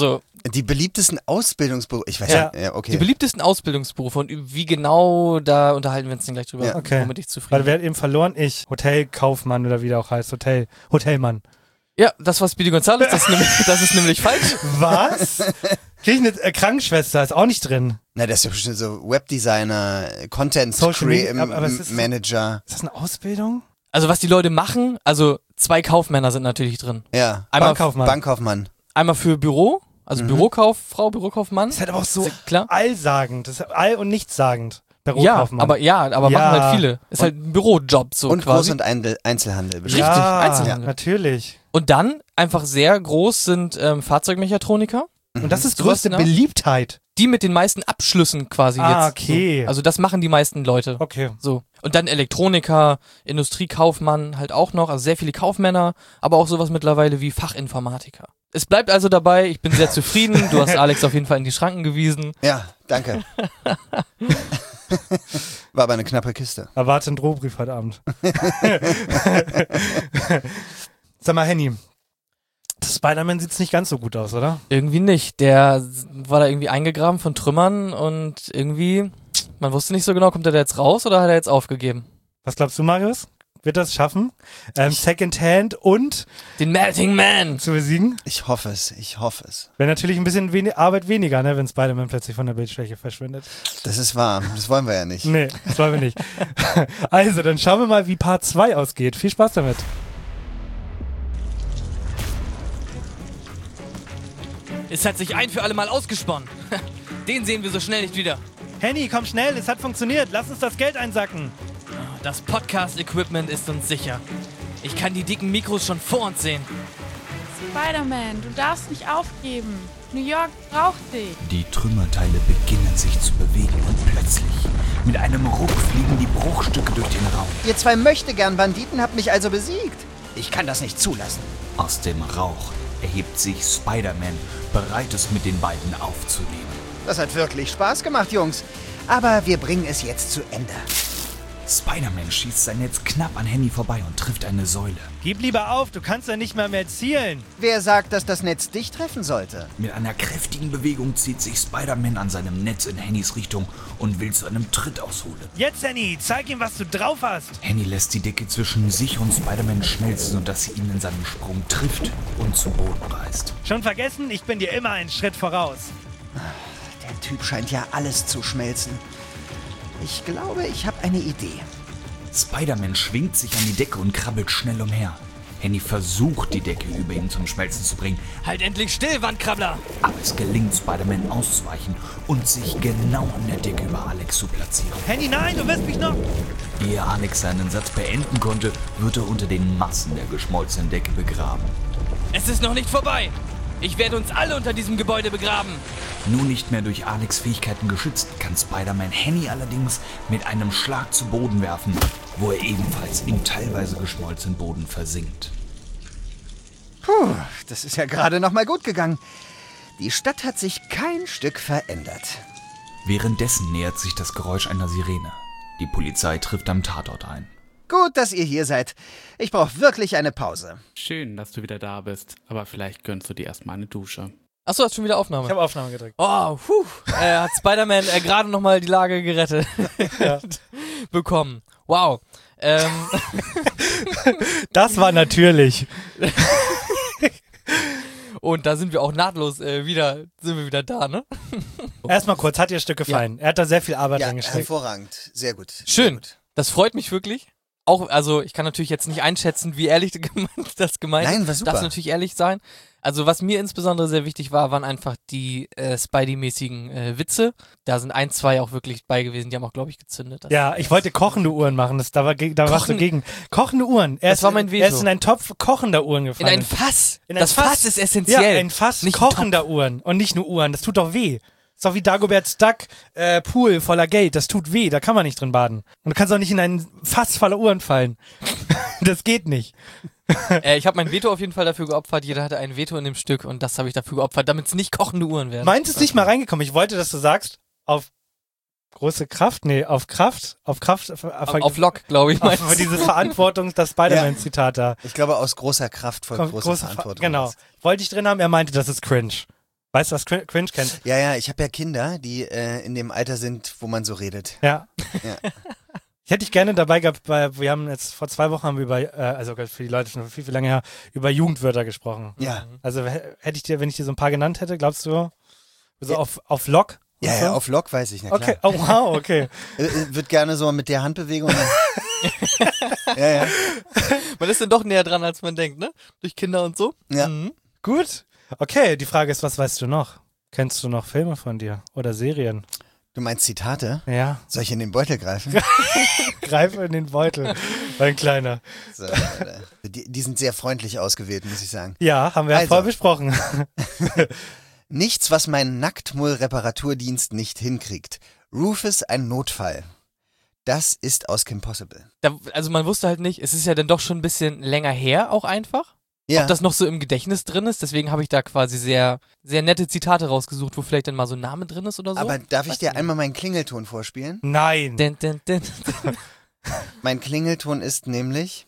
Die beliebtesten Ausbildungsberufe, ich weiß Ja. nicht, ja, okay. Die beliebtesten Ausbildungsberufe und wie genau, da unterhalten wir uns dann gleich drüber, Ja. Okay. womit ich Weil zufrieden wer hat eben verloren? Ich. Hotelkaufmann oder wie der auch heißt. Hotel. Hotelmann. Ja, das war Speedy Gonzales, das ist nämlich, das ist nämlich falsch. Was? Krieg ich eine äh, Krankenschwester, ist auch nicht drin. Na, das ist ja bestimmt so Webdesigner, Content Social Media, Crea- aber- aber es ist- Manager. Ist das eine Ausbildung? Also was die Leute machen, also zwei Kaufmänner sind natürlich drin. Ja. Einmal, Bankkaufmann. Bankkaufmann. einmal für Büro, also Mhm. Bürokauffrau, Bürokaufmann. Ist halt aber auch so Ist klar. allsagend. Das ist all- und nichtssagend. Ja, Bürokaufmann. aber ja, aber Ja. machen halt viele. Ist halt ein Bürojob so Und quasi. Groß- und Eindel- Einzelhandel bestimmt. Richtig, ja, Einzelhandel. natürlich. Und dann einfach sehr groß sind ähm, Fahrzeugmechatroniker, Und das ist Sowas, größte ne? Beliebtheit. die mit den meisten Abschlüssen quasi Ah, jetzt. okay. So. Also das machen die meisten Leute. Okay. So. Und dann Elektroniker, Industriekaufmann halt auch noch, also sehr viele Kaufmänner, aber auch sowas mittlerweile wie Fachinformatiker. Es bleibt also dabei, ich bin sehr zufrieden. Du hast Alex auf jeden Fall in die Schranken gewiesen. Ja, danke. War aber eine knappe Kiste. Erwarte einen Drohbrief heute Abend. Sag mal, Henny. Das Spider-Man sieht nicht ganz so gut aus, oder? Irgendwie nicht. Der war da irgendwie eingegraben von Trümmern und irgendwie, man wusste nicht so genau, kommt er da jetzt raus oder hat er jetzt aufgegeben? Was glaubst du, Marius? Wird das schaffen? Ähm, Secondhand und Den Melting Man! zu besiegen? Ich hoffe es, ich hoffe es. Wäre natürlich ein bisschen wen Arbeit weniger, ne, wenn Spider-Man plötzlich von der Bildschwäche verschwindet. Das ist wahr, das wollen wir ja nicht. Nee, das wollen wir nicht. Also, dann schauen wir mal, wie Part zwei ausgeht. Viel Spaß damit. Es hat sich ein für alle Mal ausgesponnen. Den sehen wir so schnell nicht wieder. Henny, komm schnell, es hat funktioniert. Lass uns das Geld einsacken. Das Podcast-Equipment ist uns sicher. Ich kann die dicken Mikros schon vor uns sehen. Spider-Man, du darfst nicht aufgeben. New York braucht dich. Die Trümmerteile beginnen sich zu bewegen und plötzlich, mit einem Ruck, fliegen die Bruchstücke durch den Raum. Ihr zwei Möchtegern-Banditen habt mich also besiegt. Ich kann das nicht zulassen. Aus dem Rauch erhebt sich Spider-Man, bereit es mit den beiden aufzunehmen. Das hat wirklich Spaß gemacht, Jungs. Aber wir bringen es jetzt zu Ende. Spider-Man schießt sein Netz knapp an Henny vorbei und trifft eine Säule. Gib lieber auf, du kannst ja nicht mehr mehr zielen. Wer sagt, dass das Netz dich treffen sollte? Mit einer kräftigen Bewegung zieht sich Spider-Man an seinem Netz in Hennys Richtung und will zu einem Tritt ausholen. Jetzt, Henny, zeig ihm, was du drauf hast. Henny lässt die Decke zwischen sich und Spider-Man schmelzen, sodass sie ihn in seinem Sprung trifft und zu Boden reißt. Schon vergessen? Ich bin dir immer einen Schritt voraus. Der Typ scheint ja alles zu schmelzen. Ich glaube, ich habe eine Idee. Spider-Man schwingt sich an die Decke und krabbelt schnell umher. Henny versucht, die Decke über ihn zum Schmelzen zu bringen, Halt endlich still, Wandkrabbler! aber es gelingt Spider-Man auszuweichen und sich genau an der Decke über Alex zu platzieren. Henny, nein, du wirst mich noch... Ehe Alex seinen Satz beenden konnte, wird er unter den Massen der geschmolzenen Decke begraben. Es ist noch nicht vorbei! Ich werde uns alle unter diesem Gebäude begraben! Nun nicht mehr durch Alex' Fähigkeiten geschützt, kann Spider-Man Henny allerdings mit einem Schlag zu Boden werfen, wo er ebenfalls im teilweise geschmolzenen Boden versinkt. Puh, das ist ja gerade noch mal gut gegangen. Die Stadt hat sich kein Stück verändert. Währenddessen nähert sich das Geräusch einer Sirene. Die Polizei trifft am Tatort ein. Gut, dass ihr hier seid. Ich brauche wirklich eine Pause. Schön, dass du wieder da bist, aber vielleicht gönnst du dir erstmal eine Dusche. Achso, hast schon wieder Aufnahme. Ich habe Aufnahme gedrückt. Oh, puh. Er hat Spider-Man äh, gerade nochmal die Lage gerettet Ja. bekommen. Wow. Ähm, Das war natürlich. und da sind wir auch nahtlos äh, wieder, sind wir wieder da, ne? Erstmal kurz, hat dir das Stück gefallen? Er hat da sehr viel Arbeit Ja, reingesteckt. hervorragend. Sehr gut. Sehr Schön. gut. Das freut mich wirklich. Auch, also ich kann natürlich jetzt nicht einschätzen, wie ehrlich das gemeint ist. Nein, war super. Darf natürlich ehrlich sein. Also was mir insbesondere sehr wichtig war, waren einfach die äh, Spidey-mäßigen äh, Witze. Da sind ein, zwei auch wirklich bei gewesen. Die haben auch, glaube ich, gezündet. Das Ja, ich wollte kochende Uhren machen, das, da, war, ge- da warst du Kochen- gegen. Kochende Uhren. Er Das ist, war mein Veto. Er ist in einen Topf kochender Uhren In gefallen. ein Fass. In ein das Fass. ist essentiell. Ja, ein Fass Nicht ein kochender Uhren und nicht nur Uhren. Das tut doch weh. Ist doch wie Dagobert's Duck, äh, Pool voller Geld. Das tut weh, da kann man nicht drin baden. Und du kannst auch nicht in ein Fass voller Uhren fallen. Das geht nicht. Äh, ich habe mein Veto auf jeden Fall dafür geopfert. Jeder hatte ein Veto in dem Stück und das habe ich dafür geopfert, damit es nicht kochende Uhren werden. Meins ist nicht mal reingekommen. Ich wollte, dass du sagst, auf große Kraft, nee, auf Kraft, auf Kraft, auf, auf, auf Lock, glaube ich. auf, meinst auf du? dieses Verantwortung, das Spider-Man-Zitat da. Ich glaube, aus großer Kraft folgt Kommt große große Ver- Verantwortung. Genau. Wollte ich drin haben, er meinte, das ist cringe. Weißt du, was Cringe Cringe kennt? Ja, ja, ich habe ja Kinder, die äh, in dem Alter sind, wo man so redet. Ja. Ja. Ich hätte dich gerne dabei gehabt, weil wir haben jetzt vor zwei Wochen haben wir über, äh, also für die Leute schon viel, viel länger her, über Jugendwörter gesprochen. Ja. Also h- hätte ich dir, wenn ich dir so ein paar genannt hätte, glaubst du, so Ja. auf, auf Lock? und Ja, so? ja, auf Lock weiß ich, na klar. Okay, oh wow, okay. Äh, äh, wird gerne so mit der Handbewegung. ja, ja. Man ist dann doch näher dran, als man denkt, ne? Durch Kinder und so. Ja. Mhm. Gut. Okay, die Frage ist, was weißt du noch? Kennst du noch Filme von dir oder Serien? Du meinst Zitate? Ja, Soll ich in den Beutel greifen? greife in den Beutel, mein Kleiner. So, äh, die, die sind sehr freundlich ausgewählt, muss ich sagen. Ja, haben wir ja Also. voll besprochen. Nichts, was mein Nacktmull-Reparaturdienst nicht hinkriegt. Rufus ein Notfall. Das ist aus Kim Possible. Da, also man wusste halt nicht, es ist ja dann doch schon ein bisschen länger her auch einfach. Ja, Ob das noch so im Gedächtnis drin ist, deswegen habe ich da quasi sehr, sehr nette Zitate rausgesucht, wo vielleicht dann mal so ein Name drin ist oder so. aber darf ich Weiß dir nicht. einmal meinen Klingelton vorspielen? Nein. Din, din, din. Mein Klingelton ist nämlich...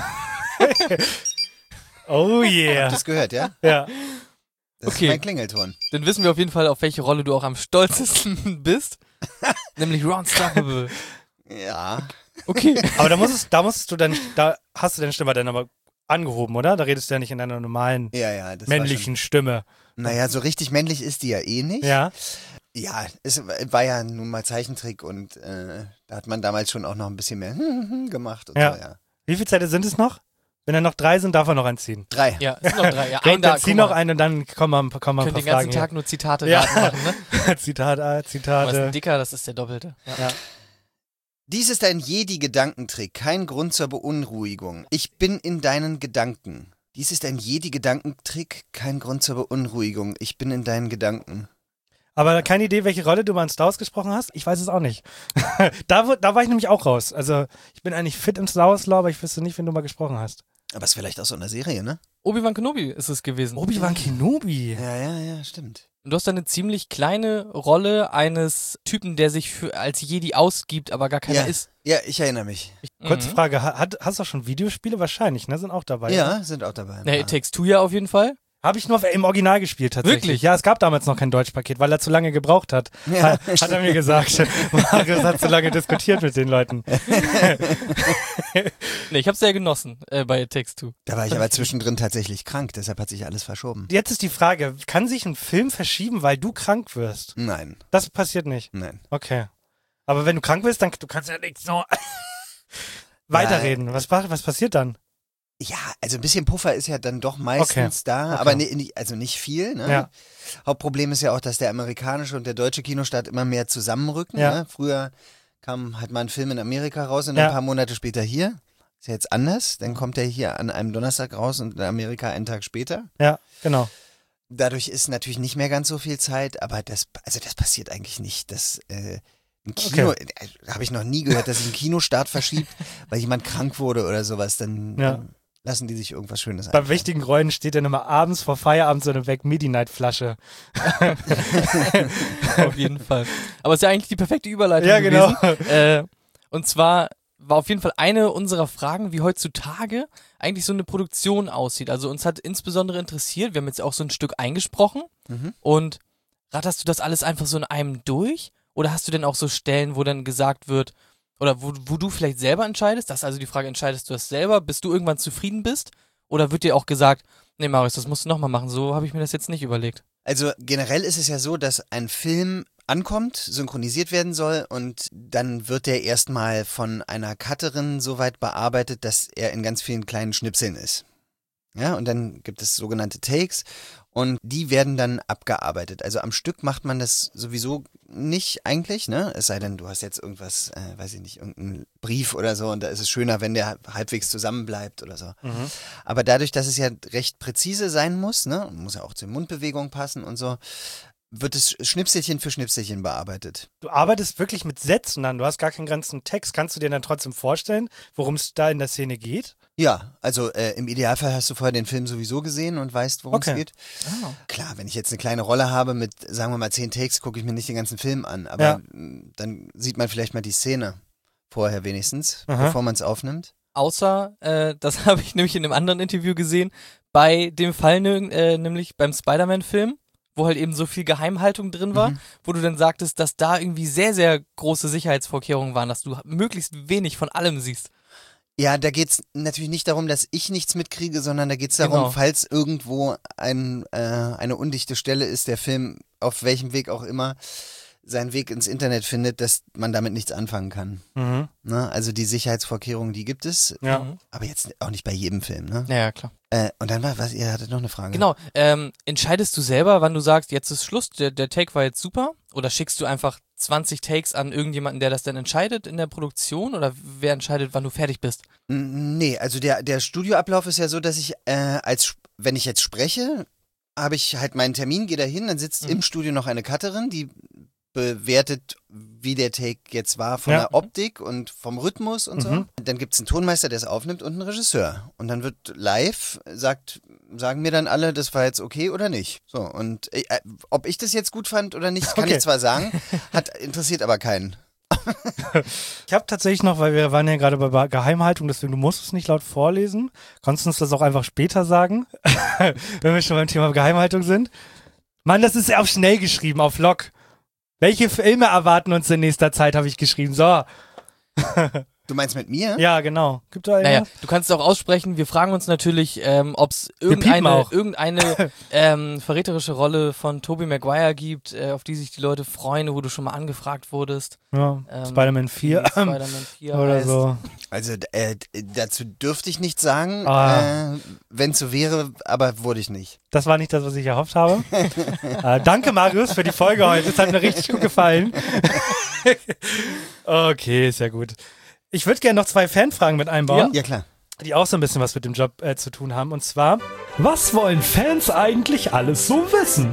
Oh Habt yeah. ihr das gehört, ja? Ja. Das Okay. ist mein Klingelton. Dann wissen wir auf jeden Fall, auf welche Rolle du auch am stolzesten bist. Nämlich Ron Stoppable. Ja. Okay. Aber da musstest, da musstest du dann, da hast du deine Stimme dann aber angehoben, oder? Da redest du ja nicht in deiner normalen Ja, ja. Das männlichen Stimme. War schon, naja, so richtig männlich ist die ja eh nicht. Ja. Ja, es war ja nun mal Zeichentrick und äh, da hat man damals schon auch noch ein bisschen mehr gemacht und Ja. so, ja. Wie viele Zeiten sind es noch? Wenn er noch drei sind, darf er noch einziehen. Drei. Ja, es sind noch drei. Ja, Gut, ein da, dann zieh guck noch mal. einen und dann kommen wir, kommen wir ein Könnt paar den ganzen Fragen Tag nur Zitate Ja. raten machen, ne? hier. Zitat A, Aber ist ein Zitate. Dicker, das ist der Doppelte. Ja. Ja. Dies ist ein Jedi-Gedankentrick, kein Grund zur Beunruhigung. Ich bin in deinen Gedanken. Dies ist ein Jedi-Gedankentrick, kein Grund zur Beunruhigung. Ich bin in deinen Gedanken. Aber keine Idee, welche Rolle du bei Star Wars gesprochen hast? Ich weiß es auch nicht. da, wo- da war ich nämlich auch raus. Also ich bin eigentlich fit im Star Wars Lore, aber ich wüsste nicht, wen du mal gesprochen hast. Aber ist vielleicht aus so einer Serie, ne? Obi-Wan Kenobi ist es gewesen. Obi-Wan Kenobi. Ja, ja, ja, stimmt. Und du hast eine ziemlich kleine Rolle eines Typen, der sich für, als Jedi ausgibt, aber gar keiner Ja. ist. Ja, ich erinnere mich. Kurze Mhm. Frage, ha- hat, hast du auch schon Videospiele? Wahrscheinlich, ne? Sind auch dabei. Ja, sind auch dabei. Ja, It Takes Two ja auf jeden Fall. Habe ich nur im Original gespielt tatsächlich. Wirklich? Ja, es gab damals noch kein Deutschpaket, weil er zu lange gebraucht hat. Ja. Ha, hat er mir gesagt. Marius hat zu lange diskutiert mit den Leuten. Nee, ich hab's sehr genossen äh, bei It Takes Two. Da war ich aber zwischendrin tatsächlich krank, deshalb hat sich alles verschoben. Jetzt ist die Frage, kann sich ein Film verschieben, weil du krank wirst? Nein, Das passiert nicht. nein. Okay. Aber wenn du krank bist, dann du kannst ja nicht so weiterreden. Was, pa- was passiert dann? Ja, also ein bisschen Puffer ist ja dann doch meistens Okay. da, Okay. aber ni- ni- also nicht viel. Ne? Ja. Hauptproblem ist ja auch, dass der amerikanische und der deutsche Kinostart immer mehr zusammenrücken. Ja. Ne? Früher kam halt mal ein Film in Amerika raus und Ja. ein paar Monate später hier. Ist ja jetzt anders. Dann kommt er hier an einem Donnerstag raus und in Amerika einen Tag später. Ja, genau. Dadurch ist natürlich nicht mehr ganz so viel Zeit, aber das, also das passiert eigentlich nicht. Das, äh, ein Kino, Okay. äh, habe ich noch nie gehört, dass sich ein Kinostart verschiebt, weil jemand krank wurde oder sowas. Dann, Ja. dann lassen die sich irgendwas Schönes Bei einfallen. wichtigen Rollen steht dann immer abends vor Feierabend so eine Weg-Midi-Night-Flasche. Auf jeden Fall. Aber es ist ja eigentlich die perfekte Überleitung Ja, genau. gewesen. Äh, und zwar war auf jeden Fall eine unserer Fragen, wie heutzutage eigentlich so eine Produktion aussieht. Also uns hat insbesondere interessiert, wir haben jetzt auch so ein Stück eingesprochen Mhm. und ratterst du das alles einfach so in einem durch? Oder hast du denn auch so Stellen, wo dann gesagt wird, oder wo, wo du vielleicht selber entscheidest, das ist also die Frage, entscheidest du das selber, bis du irgendwann zufrieden bist? Oder wird dir auch gesagt, nee Marius, das musst du nochmal machen, so habe ich mir das jetzt nicht überlegt. Also generell ist es ja so, dass ein Film ankommt, synchronisiert werden soll und dann wird der erstmal von einer Cutterin so weit bearbeitet, dass er in ganz vielen kleinen Schnipseln ist. Ja, und dann gibt es sogenannte Takes und die werden dann abgearbeitet. Also am Stück macht man das sowieso nicht eigentlich, ne? Es sei denn, du hast jetzt irgendwas, äh, weiß ich nicht, irgendeinen Brief oder so und da ist es schöner, wenn der halbwegs zusammenbleibt oder so. Mhm. Aber dadurch, dass es ja recht präzise sein muss, ne, muss ja auch zur Mundbewegung passen und so, wird es Schnipselchen für Schnipselchen bearbeitet. Du arbeitest wirklich mit Sätzen dann, du hast gar keinen ganzen Text. Kannst du dir dann trotzdem vorstellen, worum es da in der Szene geht? Ja, also äh, im Idealfall hast du vorher den Film sowieso gesehen und weißt, worum es Okay. geht. Klar, wenn ich jetzt eine kleine Rolle habe mit, sagen wir mal, zehn Takes, gucke ich mir nicht den ganzen Film an, aber Ja. mh, dann sieht man vielleicht mal die Szene vorher wenigstens, Aha. bevor man es aufnimmt. Außer, äh, das habe ich nämlich in einem anderen Interview gesehen, bei dem Fall, ne, äh, nämlich beim Spider-Man-Film, wo halt eben so viel Geheimhaltung drin war, Mhm. wo du dann sagtest, dass da irgendwie sehr, sehr große Sicherheitsvorkehrungen waren, dass du möglichst wenig von allem siehst. Ja, da geht's natürlich nicht darum, dass ich nichts mitkriege, sondern da geht's darum, Genau. falls irgendwo ein, äh, eine undichte Stelle ist, der Film auf welchem Weg auch immer seinen Weg ins Internet findet, dass man damit nichts anfangen kann. Mhm. Ne? Also die Sicherheitsvorkehrungen, die gibt es, Ja. Mhm. aber jetzt auch nicht bei jedem Film. Ne? Ja, ja, klar. Äh, und dann war, was, ihr hattet noch eine Frage. Genau. Ähm, entscheidest du selber, wann du sagst, jetzt ist Schluss, der, der Take war jetzt super? Oder schickst du einfach zwanzig Takes an irgendjemanden, der das dann entscheidet in der Produktion? Oder wer entscheidet, wann du fertig bist? N- Nee, also der, der Studioablauf ist ja so, dass ich, äh, als wenn ich jetzt spreche, habe ich halt meinen Termin, gehe da hin, dann sitzt Mhm. im Studio noch eine Cutterin, die bewertet, wie der Take jetzt war von Ja. der Optik und vom Rhythmus und so. Mhm. Dann gibt es einen Tonmeister, der es aufnimmt und einen Regisseur. Und dann wird live, sagt, sagen mir dann alle, das war jetzt okay oder nicht. So, und äh, ob ich das jetzt gut fand oder nicht, kann Okay. ich zwar sagen, hat interessiert aber keinen. Ich habe tatsächlich noch, weil wir waren ja gerade bei Geheimhaltung, deswegen du musst es nicht laut vorlesen. Kannst du uns das auch einfach später sagen, wenn wir schon beim Thema Geheimhaltung sind? Mann, das ist ja auch schnell geschrieben, auf Log. Welche Filme erwarten uns in nächster Zeit, habe ich geschrieben. So, Du meinst mit mir? ja, genau. Gibt da Naja, irgendwas? du kannst es auch aussprechen. Wir fragen uns natürlich, ähm, ob es piepen irgendeine, auch. irgendeine ähm, verräterische Rolle von Tobey Maguire gibt, äh, auf die sich die Leute freuen, wo du schon mal angefragt wurdest. Ja, Ähm, Spider-Man vier wie Spider-Man vier oder heißt. so. Also äh, d- dazu dürfte ich nichts sagen, Ah. äh, wenn es so wäre, aber wurde ich nicht. Das war nicht das, was ich erhofft habe. äh, danke, Marius, für die Folge heute. Das hat mir richtig gut gefallen. Okay, ist ja gut. Ich würde gerne noch zwei Fanfragen mit einbauen, Ja, klar. die auch so ein bisschen was mit dem Job äh, zu tun haben. Und zwar, was wollen Fans eigentlich alles so wissen?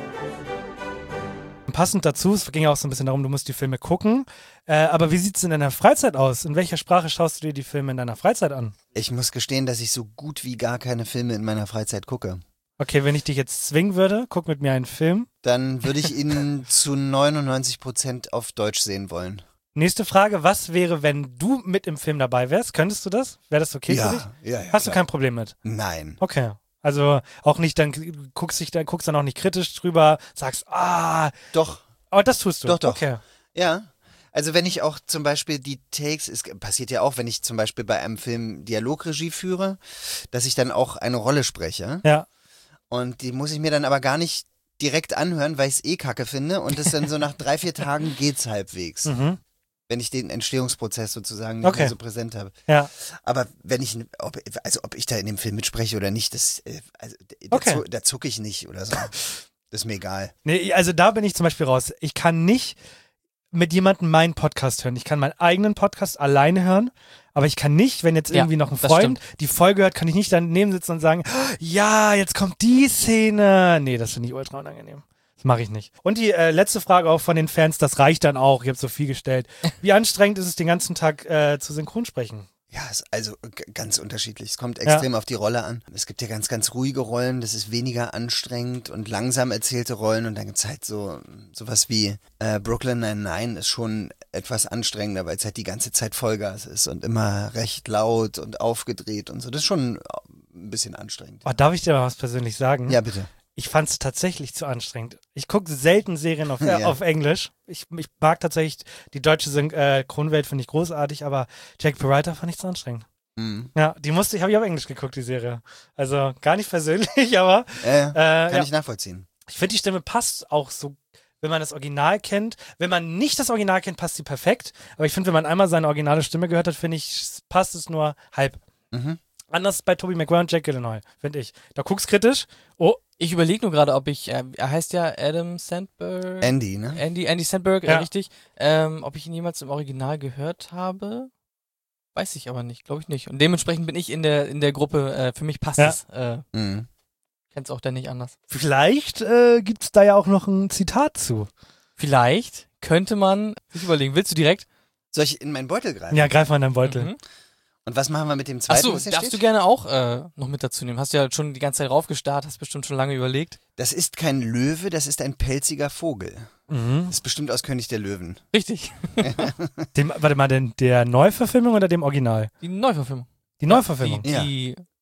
Passend dazu, es ging ja auch so ein bisschen darum, du musst die Filme gucken. Äh, aber wie sieht es in deiner Freizeit aus? In welcher Sprache schaust du dir die Filme in deiner Freizeit an? Ich muss gestehen, dass ich so gut wie gar keine Filme in meiner Freizeit gucke. Okay, wenn ich dich jetzt zwingen würde, guck mit mir einen Film. Dann würde ich ihn zu neunundneunzig Prozent auf Deutsch sehen wollen. Nächste Frage, was wäre, wenn du mit im Film dabei wärst? Könntest du das? Wäre das okay für dich? ja, ja. Hast du klar. kein Problem mit? Nein. Okay. Also auch nicht, dann guckst dich, dann guckst dann auch nicht kritisch drüber, sagst, ah, Doch, aber das tust du. Doch, doch. Okay. ja. Also wenn ich auch zum Beispiel die Takes, es passiert ja auch, wenn ich zum Beispiel bei einem Film Dialogregie führe, dass ich dann auch eine Rolle spreche. Ja. Und die muss ich mir dann aber gar nicht direkt anhören, weil ich es eh kacke finde. Und das dann so nach drei, vier Tagen geht's halbwegs. Mhm. Wenn ich den Entstehungsprozess sozusagen nicht Okay. mehr so präsent habe. Ja. Aber wenn ich, ob, also ob ich da in dem Film mitspreche oder nicht, das, äh, also, da, Okay. zu, da zucke ich nicht oder so. Das ist mir egal. Nee, also da bin ich zum Beispiel raus. Ich kann nicht mit jemandem meinen Podcast hören. Ich kann meinen eigenen Podcast alleine hören, aber ich kann nicht, wenn jetzt Ja, irgendwie noch ein das Freund die Folge hört, kann ich nicht daneben sitzen und sagen, ja, jetzt kommt die Szene. Nee, das finde ich ultra unangenehm. Das mache ich nicht. Und die äh, letzte Frage auch von den Fans, das reicht dann auch. Ich habe so viel gestellt. Wie anstrengend ist es, den ganzen Tag äh, zu Synchronsprechen? Ja, ist also g- ganz unterschiedlich. Es kommt extrem auf die Rolle an. Es gibt ja ganz, ganz ruhige Rollen, das ist weniger anstrengend und langsam erzählte Rollen. Und dann gibt's halt so sowas wie äh, Brooklyn Nine-Nine ist schon etwas anstrengender, weil es halt die ganze Zeit Vollgas ist und immer recht laut und aufgedreht und so. Das ist schon ein bisschen anstrengend. Oh, darf ich dir mal was persönlich sagen? Ja, bitte. Ich fand es tatsächlich zu anstrengend. Ich gucke selten Serien auf, äh, Ja. auf Englisch. Ich, ich mag tatsächlich die deutsche Syn äh, Kronwelt, finde ich großartig, aber Jack Peralta fand ich zu anstrengend. Mhm. Ja, die musste ich, habe ich auf Englisch geguckt, die Serie. Also gar nicht persönlich, aber Äh, äh, kann ja. ich nachvollziehen. ich finde, die Stimme passt auch so, wenn man das Original kennt. Wenn man nicht das Original kennt, passt sie perfekt. Aber ich finde, wenn man einmal seine originale Stimme gehört hat, finde ich, passt es nur halb. Mhm. Anders bei Tobey Maguire und Jack Gyllenhaal, finde ich. Da guckst kritisch. Oh, Ich überlege nur gerade, ob ich, äh, er heißt ja Adam Sandberg. Andy, ne? Andy, Andy Sandberg, Ja. äh, richtig. Ähm, ob ich ihn jemals im Original gehört habe, weiß ich aber nicht, glaube ich nicht. Und dementsprechend bin ich in der in der Gruppe, äh, für mich passt Ja. es. Äh, Mhm. kenn's auch dann nicht anders. vielleicht äh, gibt es da ja auch noch ein Zitat zu. Vielleicht könnte man sich überlegen. Willst du direkt? Soll ich in meinen Beutel greifen? Ja, greif mal in deinen Beutel. Mhm. Und was machen wir mit dem zweiten, Achso, was hier darfst steht? du gerne auch äh, noch mit dazu nehmen. Hast ja schon die ganze Zeit raufgestarrt, hast bestimmt schon lange überlegt. Das ist kein Löwe, das ist ein pelziger Vogel. Mhm. Das ist bestimmt aus König der Löwen. Richtig. Dem, warte mal, denn der Neuverfilmung oder dem Original? Die Neuverfilmung. Die Neuverfilmung. Die, Ja. die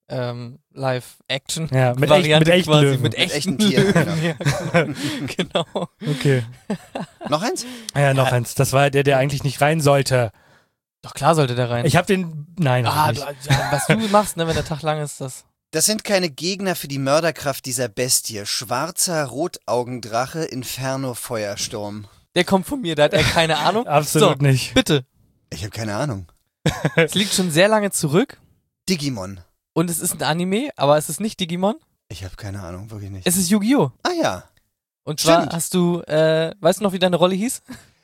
ähm, Live-Action Ja, mit echt- Variante mit echten quasi, Löwen. mit Mit echten echten Tieren, Löwen. Ja, genau. Okay. Noch eins? Ja, noch eins. Das war der, der eigentlich nicht rein sollte. Doch klar sollte der rein. Ich habe den. Nein, hab ah, ich du, nicht. ja, was du machst, ne, wenn der Tag lang ist, das. Das sind keine Gegner für die Mörderkraft dieser Bestie. Schwarzer Rotaugendrache, Inferno-Feuersturm. Der kommt von mir, da hat er keine Ahnung. Absolut so, nicht. Bitte. Ich habe keine Ahnung. Es liegt schon sehr lange zurück Digimon. und es ist ein Anime, aber es ist nicht Digimon. Ich habe keine Ahnung, wirklich nicht. Es ist Yu-Gi-Oh! Ah ja. Und zwar Stimmt. hast du, äh, weißt du noch, wie deine Rolle hieß?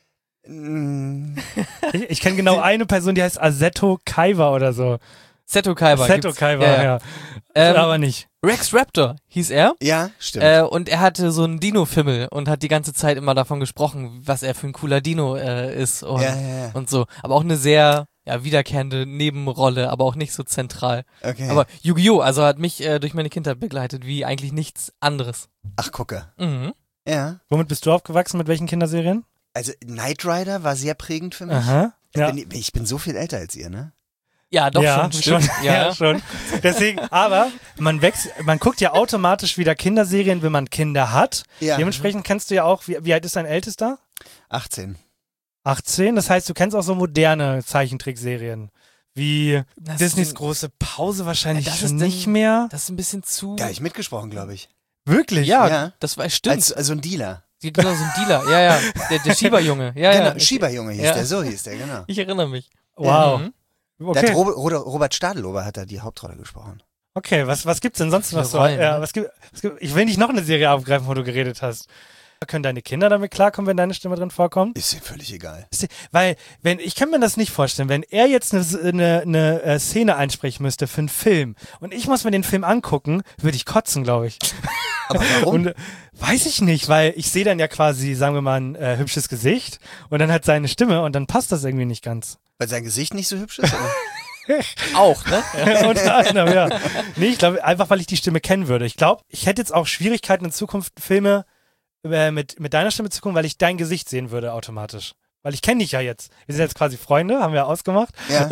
Mm, Ich, ich kenne genau eine Person, die heißt Aseto Kaiba oder so. Seto Kaiba. Aseto gibt's. Kaiba, ja. ja. ja. Ähm, Aber nicht. Rex Raptor hieß er. ja, stimmt. Äh, und er hatte so einen Dino-Fimmel und hat die ganze Zeit immer davon gesprochen, was er für ein cooler Dino äh, ist und, ja, ja, ja. und so. Aber auch eine sehr ja, wiederkehrende Nebenrolle, aber auch nicht so zentral. Okay. Aber Yu-Gi-Oh! Also hat mich äh, durch meine Kindheit begleitet, wie eigentlich nichts anderes. Ach, gucke. Mhm. Ja. Womit bist du aufgewachsen? Mit welchen Kinderserien? Also Knight Rider war sehr prägend für mich. Aha. Ich, Ja. bin, ich bin so viel älter als ihr, ne? Ja, doch ja, schon, stimmt. Ja, Ja, schon. Deswegen, aber man wächst, man guckt ja automatisch wieder Kinderserien, wenn man Kinder hat. Ja. Dementsprechend kennst du ja auch, wie, wie alt ist dein Ältester? achtzehn. achtzehn. Das heißt, du kennst auch so moderne Zeichentrickserien. Wie Das Disneys ist- große Pause wahrscheinlich Das schon ist nicht denn- mehr. Das ist ein bisschen zu. Da hab ich mitgesprochen, glaube ich. Wirklich? ja, ja. das war stimmt. Als, also ein Dealer. Genau, so ein Dealer. Ja, ja. Der, der Schieberjunge. Ja, genau, ja. ein Schieberjunge hieß ja. der, so hieß der, genau. Ich erinnere mich. Wow. Mhm. Da Okay. hat Robert, Robert- Robert Stadelober hat da die Hauptrolle gesprochen. Okay, was, was gibt's denn sonst noch Viele so? Rollen, ja, ne? was gibt, was gibt, ich will nicht noch eine Serie aufgreifen, wo du geredet hast. Können deine Kinder damit klarkommen, wenn deine Stimme drin vorkommt? Ist ihm völlig egal. Weil, wenn, ich kann mir das nicht vorstellen, wenn er jetzt eine, eine, eine äh, Szene einsprechen müsste für einen Film und ich muss mir den Film angucken, würde ich kotzen, glaube ich. Aber warum? Und äh, weiß ich nicht, weil ich sehe dann ja quasi, sagen wir mal, ein äh, hübsches Gesicht und dann hat seine Stimme und dann passt das irgendwie nicht ganz. Weil sein Gesicht nicht so hübsch ist? Oder? Auch, ne? Unter anderem, ja. Nee, ich glaube, einfach weil ich die Stimme kennen würde. Ich glaube, ich hätte jetzt auch Schwierigkeiten in Zukunft Filme äh, mit, mit deiner Stimme zu gucken, weil ich dein Gesicht sehen würde automatisch. Weil ich kenne dich ja jetzt. Wir sind jetzt quasi Freunde, haben wir ausgemacht. Ja.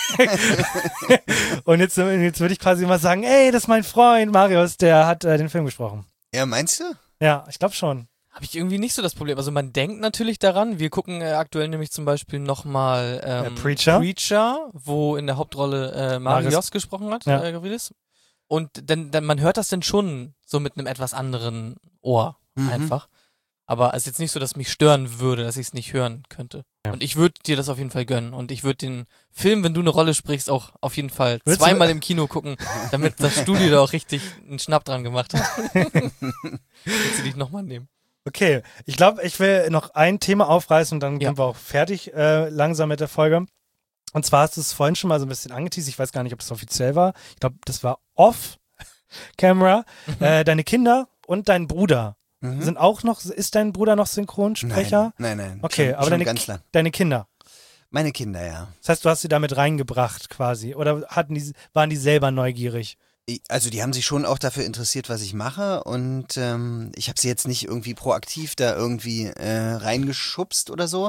Und jetzt, jetzt würde ich quasi mal sagen, ey, das ist mein Freund Marius, der hat äh, den Film gesprochen. Ja, meinst du? Ja, ich glaube schon. Habe ich irgendwie nicht so das Problem. Also man denkt natürlich daran. Wir gucken äh, aktuell nämlich zum Beispiel nochmal ähm, Äh, Preacher. Preacher, wo in der Hauptrolle äh, Marius. Marius gesprochen hat, Ja. äh, Gavrilis. Und dann, dann, man hört das dann schon so mit einem etwas anderen Ohr Mhm. einfach. Aber es ist jetzt nicht so, dass es mich stören würde, dass ich es nicht hören könnte. Und ich würde dir das auf jeden Fall gönnen. Und ich würde den Film, wenn du eine Rolle sprichst, auch auf jeden Fall Willst zweimal du- im Kino gucken, damit das Studio da auch richtig einen Schnapp dran gemacht hat. Willst du dich nochmal nehmen? Okay, ich glaube, ich will noch ein Thema aufreißen und dann Ja. sind wir auch fertig äh, langsam mit der Folge. Und zwar hast du es vorhin schon mal so ein bisschen angeteased. Ich weiß gar nicht, ob das offiziell war. Ich glaube, das war off-camera. äh, deine Kinder und dein Bruder Mhm. sind auch noch, ist dein Bruder noch Synchronsprecher? Nein, nein, nein. Okay, schon, aber schon deine, ganz lang. deine Kinder. Meine Kinder, ja. Das heißt, du hast sie damit reingebracht quasi. Oder hatten die, waren die selber neugierig? Ich- Also die haben sich schon auch dafür interessiert, was ich mache und ähm, ich habe sie jetzt nicht irgendwie proaktiv da irgendwie äh, reingeschubst oder so.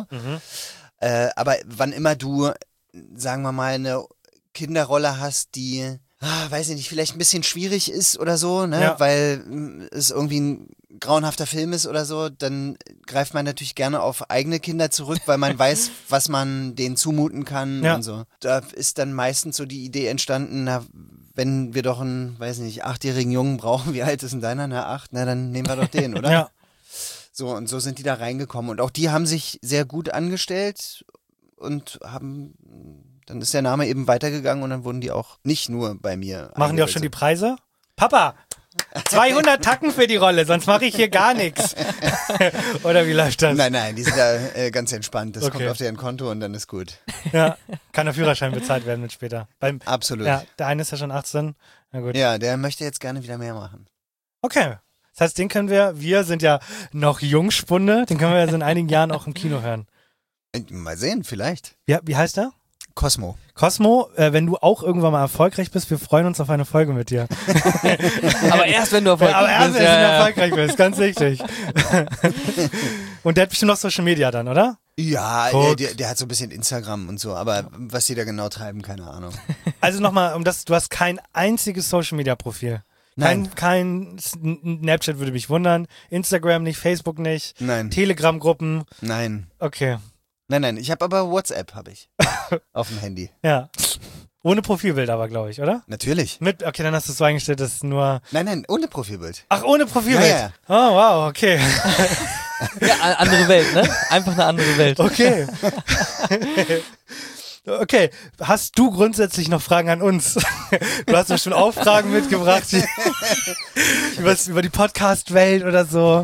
Äh, aber wann immer du, sagen wir mal, eine Kinderrolle hast, die, ah, weiß ich nicht, vielleicht ein bisschen schwierig ist oder so, ne, Ja. weil mm, es irgendwie ein grauenhafter Film ist oder so, dann greift man natürlich gerne auf eigene Kinder zurück, weil man weiß, was man denen zumuten kann Ja. und so. Da ist dann meistens so die Idee entstanden, na, wenn wir doch einen, weiß nicht, achtjährigen Jungen brauchen, wie alt ist denn deiner? Na, acht? Na, dann nehmen wir doch den, oder? Ja. So, und so sind die da reingekommen. Und auch die haben sich sehr gut angestellt und haben, dann ist der Name eben weitergegangen und dann wurden die auch nicht nur bei mir. Machen die auch schon die eingesetzt. Preise? Papa, zweihundert Tacken für die Rolle, sonst mache ich hier gar nichts. Oder wie läuft das? Nein, nein, die sind da äh, ganz entspannt. Das Okay. kommt auf deren Konto und dann ist gut. Ja, kann der Führerschein bezahlt werden mit später. Beim, Absolut. ja, Ja. der eine ist ja schon achtzehn. Na gut. der möchte jetzt gerne wieder mehr machen. Okay. Das heißt, den können wir, wir sind ja noch Jungspunde, den können wir ja so in einigen Jahren auch im Kino hören. Äh, Mal sehen, vielleicht. Ja, wie heißt der? Cosmo. Cosmo, äh, wenn du auch irgendwann mal erfolgreich bist, wir freuen uns auf eine Folge mit dir. Aber erst, wenn du erfolgreich Aber erst, bist. wenn du ja, ja. erfolgreich bist, ganz wichtig. Und der hat bestimmt noch Social Media dann, oder? Ja, Guck. äh, der, der hat so ein bisschen Instagram und so, aber was die da genau treiben, keine Ahnung. Also nochmal, um das, du hast kein einziges Social-Media-Profil. Kein, Nein. kein Snapchat würde mich wundern, Instagram nicht, Facebook nicht, Nein, Telegram-Gruppen, nein, okay, nein, nein. Ich habe aber WhatsApp, habe ich. Auf dem Handy. ja. Ohne Profilbild aber, glaube ich, oder? Natürlich. Mit, okay, dann hast du es so eingestellt, dass nur, Nein, nein, ohne Profilbild. ach, ohne Profilbild. Ja, ja. Oh, wow, okay, Ja, a- andere Welt, ne? Einfach eine andere Welt. okay. Okay, hast du grundsätzlich noch Fragen an uns? Du hast doch schon auch Fragen mitgebracht über, über die Podcast-Welt oder so.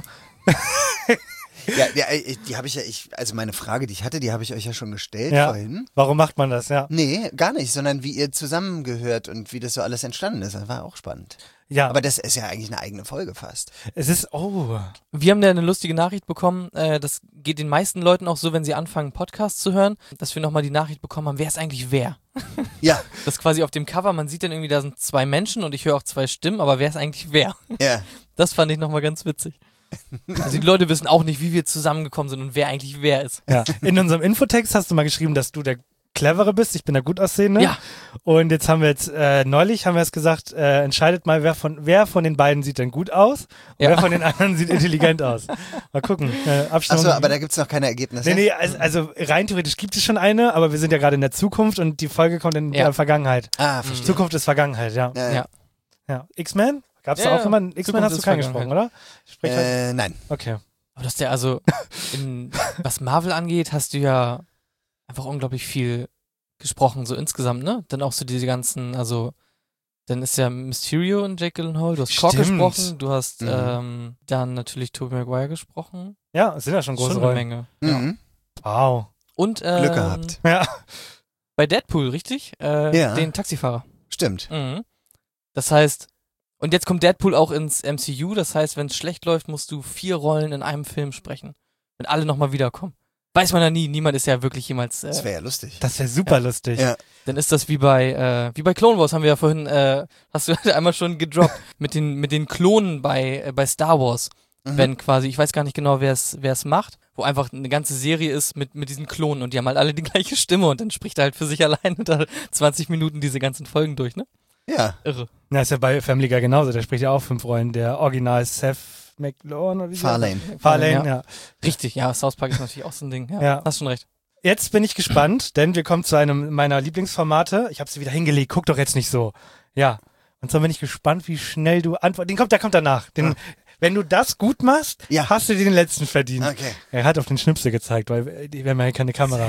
Ja, ja, äh, die habe ich ja, ich, also meine Frage, die ich hatte, die habe ich euch ja schon gestellt Ja. vorhin. Warum macht man das, ja? Nee, gar nicht, sondern wie ihr zusammengehört und wie das so alles entstanden ist. Das war auch spannend. Ja, Aber das ist ja eigentlich eine eigene Folge fast. es ist, oh, Wir haben da eine lustige Nachricht bekommen. Äh, das geht den meisten Leuten auch so, wenn sie anfangen, Podcasts zu hören, dass wir nochmal die Nachricht bekommen haben, wer ist eigentlich wer? Ja, Das ist quasi auf dem Cover, man sieht dann irgendwie, da sind zwei Menschen und ich höre auch zwei Stimmen, aber wer ist eigentlich wer? ja. Das fand ich nochmal ganz witzig. Also die Leute wissen auch nicht, wie wir zusammengekommen sind und wer eigentlich wer ist. ja. In unserem Infotext hast du mal geschrieben, dass du der Clevere bist, ich bin der gut aussehende. Ja. Und jetzt haben wir jetzt, äh, neulich haben wir es gesagt, äh, entscheidet mal, wer von, wer von den beiden sieht denn gut aus und Ja. wer von den anderen sieht intelligent aus. Mal gucken. Äh, Abstimmung. Achso, aber da gibt's noch keine Ergebnisse. Nee, nee, also, also rein theoretisch gibt es schon eine, aber wir sind ja gerade in der Zukunft und die Folge kommt in Ja. der Vergangenheit. Ah, verstehe. Zukunft ist Vergangenheit, ja. Ja, Ja. ja. X-Men? Gab's Ja, da auch ja. jemanden? X-Men Zukunft hast du ist keinen Vergangenheit. gesprochen, oder? Sprich halt. Äh, nein. Okay. Aber das ist ja also, in, was Marvel angeht, hast du ja einfach unglaublich viel gesprochen, so insgesamt, ne? Dann auch so diese ganzen, also, dann ist ja Mysterio und Jake Gyllenhaal, du hast Kork Stimmt. gesprochen, du hast Mhm. ähm, dann natürlich Tobey Maguire gesprochen. Ja, es sind ja schon große Schon eine Rollen. Menge. Ja. Mhm. Wow. Und ähm, Glück gehabt. Ja. bei Deadpool, richtig? Äh, Ja. Den Taxifahrer. Stimmt. Mhm. Das heißt, und jetzt kommt Deadpool auch ins M C U, das heißt, wenn es schlecht läuft, musst du vier Rollen in einem Film sprechen. Wenn alle nochmal wiederkommen. Weiß man ja nie, niemand ist ja wirklich jemals. Das Äh, wäre ja lustig. Das wäre super lustig. Ja. dann ist das wie bei äh, wie bei Clone Wars, haben wir ja vorhin, äh, hast du einmal schon gedroppt, mit den mit den Klonen bei äh, bei Star Wars. Mhm. Wenn quasi, ich weiß gar nicht genau, wer es wer es macht, wo einfach eine ganze Serie ist mit mit diesen Klonen und die haben halt alle die gleiche Stimme und dann spricht er halt für sich allein unter zwanzig Minuten diese ganzen Folgen durch, ne? Ja. Irre. Ja, ist ja bei Family Guy genauso. Der spricht ja auch fünf Rollen. Der Original Seth MacLaren oder wie sie Farlane. heißt. Farlane, ja. Ja. Richtig, ja, South Park ist natürlich auch so ein Ding. Ja, Ja. hast schon recht. Jetzt bin ich gespannt, denn wir kommen zu einem meiner Lieblingsformate. Ich habe sie wieder hingelegt. Guck doch jetzt nicht so. Ja. Und zwar bin ich gespannt, wie schnell du antwortest. Den kommt, der kommt danach. Den, Wenn du das gut machst, Ja. hast du dir den letzten verdient. Okay. Er hat auf den Schnipsel gezeigt, weil die- wir haben ja keine Kamera.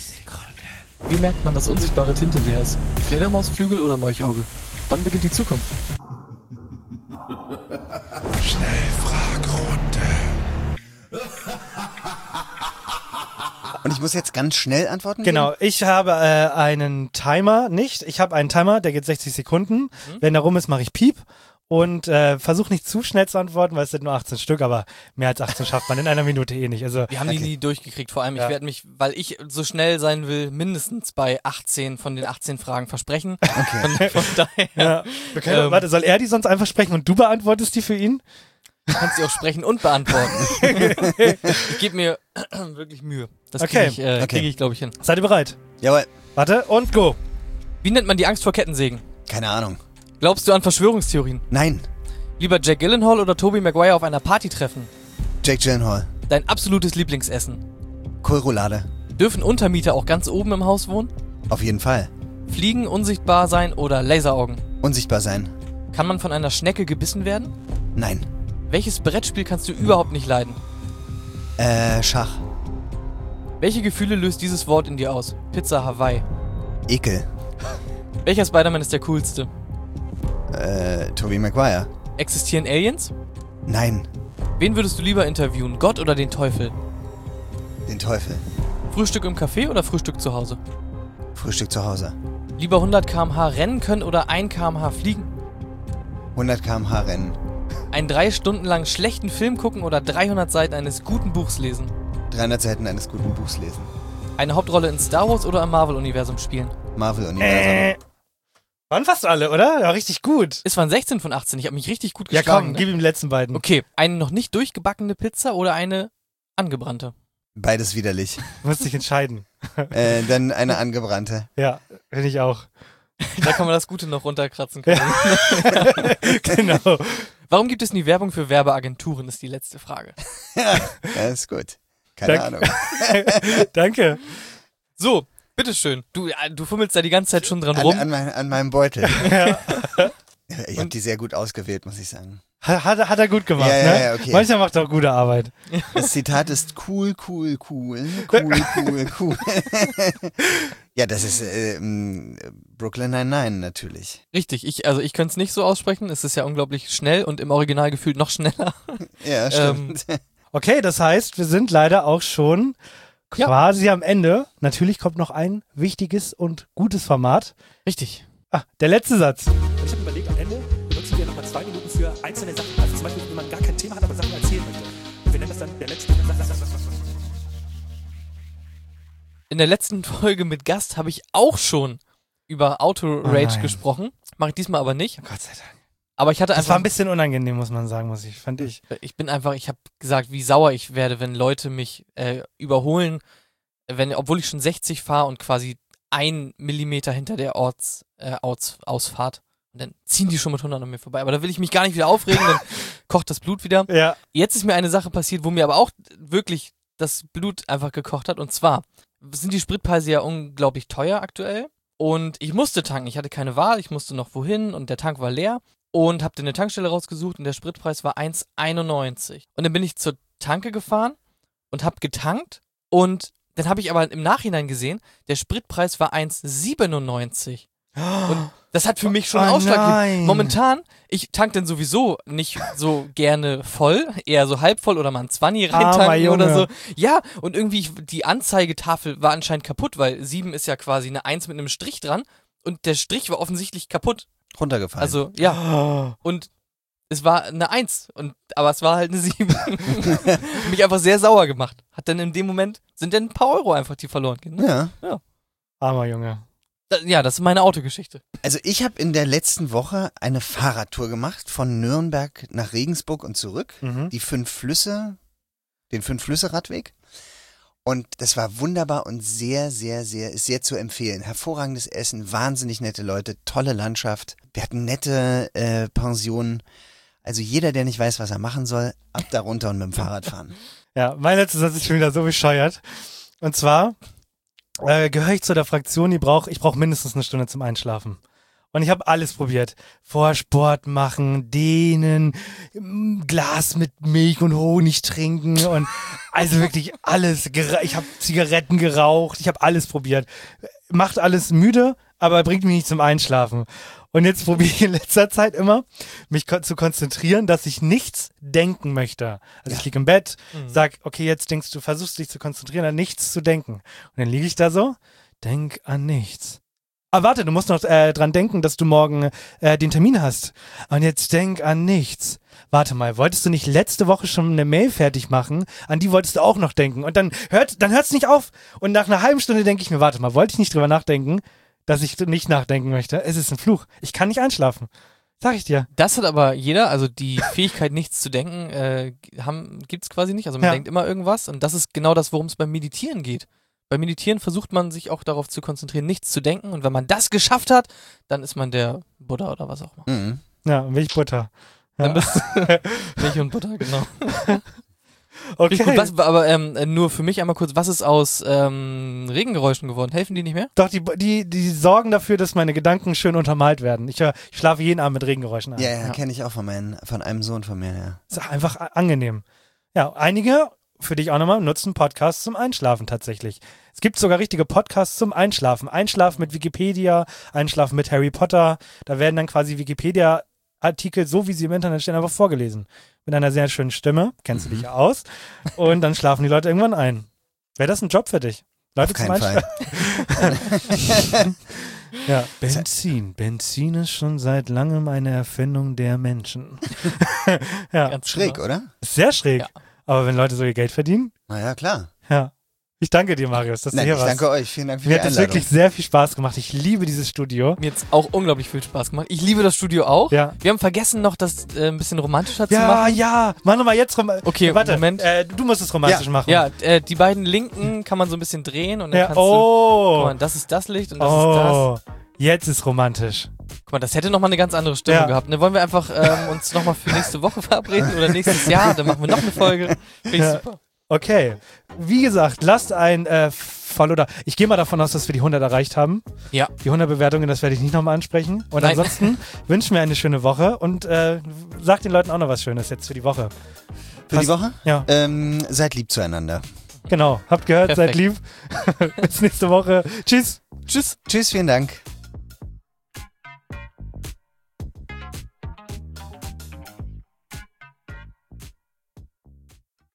Wie merkt man, dass unsichtbare Tinte leer ist? Fledermausflügel oder Molchauge? Wann beginnt die Zukunft? Und ich muss jetzt ganz schnell antworten? Genau, ich habe äh, einen Timer, nicht, ich habe einen Timer, der geht sechzig Sekunden. Wenn der rum ist, mache ich Piep und äh, versuche nicht zu schnell zu antworten, weil es sind nur achtzehn Stück, aber mehr als achtzehn schafft man in einer Minute eh nicht. Also Wir haben die nie durchgekriegt, vor allem, Ja. ich werde mich, weil ich so schnell sein will, mindestens bei achtzehn von den achtzehn Fragen versprechen. Okay. Von, von daher ja, wir können, Ähm. warte, soll er die sonst einfach sprechen und du beantwortest die für ihn? kannst du auch sprechen und beantworten. Ich gebe mir wirklich Mühe. Das kriege Okay. ich, äh, Okay. krieg ich glaube ich, hin. Seid ihr bereit? Jawohl. Warte und go. Wie nennt man die Angst vor Kettensägen? Keine Ahnung. Glaubst du an Verschwörungstheorien? Nein. Lieber Jake Gyllenhaal oder Tobey Maguire auf einer Party treffen? Jake Gyllenhaal. Dein absolutes Lieblingsessen? Kohlroulade. Dürfen Untermieter auch ganz oben im Haus wohnen? Auf jeden Fall. Fliegen, unsichtbar sein oder Laseraugen? Unsichtbar sein. Kann man von einer Schnecke gebissen werden? Nein. Welches Brettspiel kannst du überhaupt nicht leiden? Äh, Schach. Welche Gefühle löst dieses Wort in dir aus? Pizza Hawaii. Ekel. Welcher Spider-Man ist der coolste? Äh, Tobey Maguire. Existieren Aliens? Nein. Wen würdest du lieber interviewen? Gott oder den Teufel? Den Teufel. Frühstück im Café oder Frühstück zu Hause? Frühstück zu Hause. Lieber hundert Kilometer pro Stunde rennen können oder ein Kilometer pro Stunde fliegen? hundert Kilometer pro Stunde rennen. Einen drei Stunden lang schlechten Film gucken oder dreihundert Seiten eines guten Buchs lesen? dreihundert Seiten eines guten Buchs lesen. Eine Hauptrolle in Star Wars oder im Marvel-Universum spielen? Marvel-Universum. Äh, waren fast alle, oder? Ja, richtig gut. Es waren sechzehn von achtzehn, ich habe mich richtig gut Ja, geschlagen. komm, ne? gib ihm die letzten beiden. Okay, eine noch nicht durchgebackene Pizza oder eine angebrannte? Beides widerlich. Du musst dich entscheiden. Äh, dann eine angebrannte. Ja, finde ich auch. Da kann man das Gute noch runterkratzen können. Genau. Warum gibt es nie Werbung für Werbeagenturen, ist die letzte Frage. Ja, ist gut. Keine Dank- Ahnung. Danke. So, bitteschön. Du, äh, du fummelst da die ganze Zeit schon dran An, rum. an, mein, an meinem Beutel. Ja. Ich habe die sehr gut ausgewählt, muss ich sagen. Hat, hat, hat er gut gemacht, Ja, ja, ne? ja, okay. Manchmal macht er auch gute Arbeit. Das Zitat ist cool, cool, cool, cool, cool, cool. Ja, das ist äh, m, Brooklyn Nine-Nine natürlich. Richtig, ich, also ich könnte es nicht so aussprechen. Es ist ja unglaublich schnell und im Original gefühlt noch schneller. Ja, stimmt. Okay, das heißt, wir sind leider auch schon Ja. quasi am Ende. Natürlich kommt noch ein wichtiges und gutes Format. Richtig. Ah, der letzte Satz. Ich habe überlegt, am Ende benutzen wir nochmal zwei Minuten für einzelne Sachen. Also zum Beispiel, wenn man gar kein Thema hat, aber Sachen erzählen möchte. Und wir nennen das dann der letzte. In der letzten Folge mit Gast habe ich auch schon über Auto-Rage Oh nein. gesprochen. Mache ich diesmal aber nicht. Gott sei Dank. Aber ich hatte Das einfach. war ein bisschen unangenehm, muss man sagen, muss ich, fand ich. Ich bin einfach, ich habe gesagt, wie sauer ich werde, wenn Leute mich äh, überholen, wenn, obwohl ich schon sechzig fahre und quasi ein Millimeter hinter der Orts, äh, Aus, Ausfahrt. Und dann ziehen die schon mit hundert an mir vorbei. Aber da will ich mich gar nicht wieder aufregen, dann kocht das Blut wieder. Ja. Jetzt ist mir eine Sache passiert, wo mir aber auch wirklich das Blut einfach gekocht hat. Und zwar sind die Spritpreise ja unglaublich teuer aktuell. Und ich musste tanken. Ich hatte keine Wahl. Ich musste noch wohin und der Tank war leer. Und habe dann eine Tankstelle rausgesucht und der Spritpreis war eins einundneunzig. Und dann bin ich zur Tanke gefahren und habe getankt. Und dann habe ich aber im Nachhinein gesehen, der Spritpreis war eins siebenundneunzig. Und das hat für mich schon einen Oh Ausschlag nein. gegeben. Momentan, ich tank dann sowieso nicht so gerne voll, eher so halb voll oder mal ein zwanzig Armer reintanken oder so. Junge. Ja, und irgendwie, ich, die Anzeigetafel war anscheinend kaputt, weil sieben ist ja quasi eine eins mit einem Strich dran und der Strich war offensichtlich kaputt. Runtergefallen. Also, ja. Und es war eine eins, und, aber es war halt eine sieben. Mich einfach sehr sauer gemacht. Hat dann in dem Moment, sind dann ein paar Euro einfach, die verloren gehen. Ne? Ja. Ja. Armer Junge. Da, ja, das ist meine Autogeschichte. Also ich habe in der letzten Woche eine Fahrradtour gemacht von Nürnberg nach Regensburg und zurück. Mhm. Die fünf Flüsse, den Fünf-Flüsse-Radweg. Und das war wunderbar und sehr, sehr, sehr, ist sehr zu empfehlen. Hervorragendes Essen, wahnsinnig nette Leute, tolle Landschaft. Wir hatten nette äh, Pensionen. Also jeder, der nicht weiß, was er machen soll, ab da runter und mit dem Fahrrad fahren. Ja, mein letzter Satz ist schon wieder so bescheuert. Und zwar äh, gehöre ich zu der Fraktion, die braucht, ich brauche mindestens eine Stunde zum Einschlafen. Und ich habe alles probiert. Vorsport machen, dehnen, m, Glas mit Milch und Honig trinken und also wirklich alles. Gera- Ich habe Zigaretten geraucht, ich habe alles probiert. Macht alles müde, aber bringt mich nicht zum Einschlafen. Und jetzt probiere ich in letzter Zeit immer, mich ko- zu konzentrieren, dass ich nichts denken möchte. Also ich liege im Bett, Mhm. sag, okay, jetzt denkst du, versuchst dich zu konzentrieren, an nichts zu denken. Und dann liege ich da so, denk an nichts. Aber warte, du musst noch äh, dran denken, dass du morgen äh, den Termin hast. Und jetzt denk an nichts. Warte mal, wolltest du nicht letzte Woche schon eine Mail fertig machen? An die wolltest du auch noch denken. Und dann hört dann hört's nicht auf. Und nach einer halben Stunde denke ich mir, warte mal, wollte ich nicht drüber nachdenken, dass ich nicht nachdenken möchte? Es ist ein Fluch. Ich kann nicht einschlafen. Sag ich dir. Das hat aber jeder, also die Fähigkeit, nichts zu denken, äh, haben, gibt's quasi nicht. Also man Ja. denkt immer irgendwas und das ist genau das, worum es beim Meditieren geht. Beim Meditieren versucht man sich auch darauf zu konzentrieren, nichts zu denken, und wenn man das geschafft hat, dann ist man der Buddha oder was auch immer. Mhm. Ja, Milchbutter. Ja. Dann bist du Milch und Butter, genau. Okay. Gut, was, aber ähm, nur für mich einmal kurz, was ist aus ähm, Regengeräuschen geworden? Helfen die nicht mehr? Doch, die, die, die sorgen dafür, dass meine Gedanken schön untermalt werden. Ich, hör- ich schlafe jeden Abend mit Regengeräuschen ein. Ja, ja, kenne ich auch von, meinen, von einem Sohn von mir, ja. Ist einfach a- angenehm. Ja, einige, für dich auch nochmal, nutzen Podcasts zum Einschlafen tatsächlich. Es gibt sogar richtige Podcasts zum Einschlafen. Einschlafen mit Wikipedia, Einschlafen mit Harry Potter. Da werden dann quasi Wikipedia-Artikel, so wie sie im Internet stehen, einfach vorgelesen. Mit einer sehr schönen Stimme. Kennst du dich ja aus. Und dann schlafen die Leute irgendwann ein. Wäre das ein Job für dich? Leute Auf zum keinen Fall. Einschlafen. Ja, Benzin. Benzin ist schon seit langem eine Erfindung der Menschen. Ja, Ganz Schräg, genau. oder? ist sehr schräg. Ja. Aber wenn Leute so ihr Geld verdienen, Na ja, klar. ja. Ich danke dir, Marius, dass Nein, du hier ich warst. danke euch. Vielen Dank für Mir die hat es Einladung. wirklich sehr viel Spaß gemacht. Ich liebe dieses Studio. Mir jetzt auch unglaublich viel Spaß gemacht. Ich liebe das Studio auch. Ja. Wir haben vergessen noch, das äh, ein bisschen romantischer zu Ja, machen. ja. Mach nochmal jetzt rom Okay, Warte, Moment. Äh, du musst es romantisch Ja. machen. Ja, äh, die beiden linken kann man so ein bisschen drehen und dann Ja, kannst du... oh. Guck mal, das ist das Licht und das ist Oh. Jetzt ist romantisch. das. Guck mal, das hätte nochmal eine ganz andere Stimmung Ja. gehabt. Ne? Wollen wir einfach ähm, uns nochmal für nächste Woche verabreden oder nächstes Jahr? Dann machen wir noch eine Folge. Finde ich Ja. super. Okay. Wie gesagt, lasst ein äh, Follow da. Ich gehe mal davon aus, dass wir die hundert erreicht haben. Ja. Die hundert Bewertungen, das werde ich nicht nochmal ansprechen. Und Nein. ansonsten wünschen wir eine schöne Woche und äh, sagt den Leuten auch noch was Schönes jetzt für die Woche. Für die Woche? Ja. Ähm, seid lieb zueinander. Genau. Habt gehört, seid Perfekt. lieb. Bis nächste Woche. Tschüss. Tschüss. Tschüss, vielen Dank.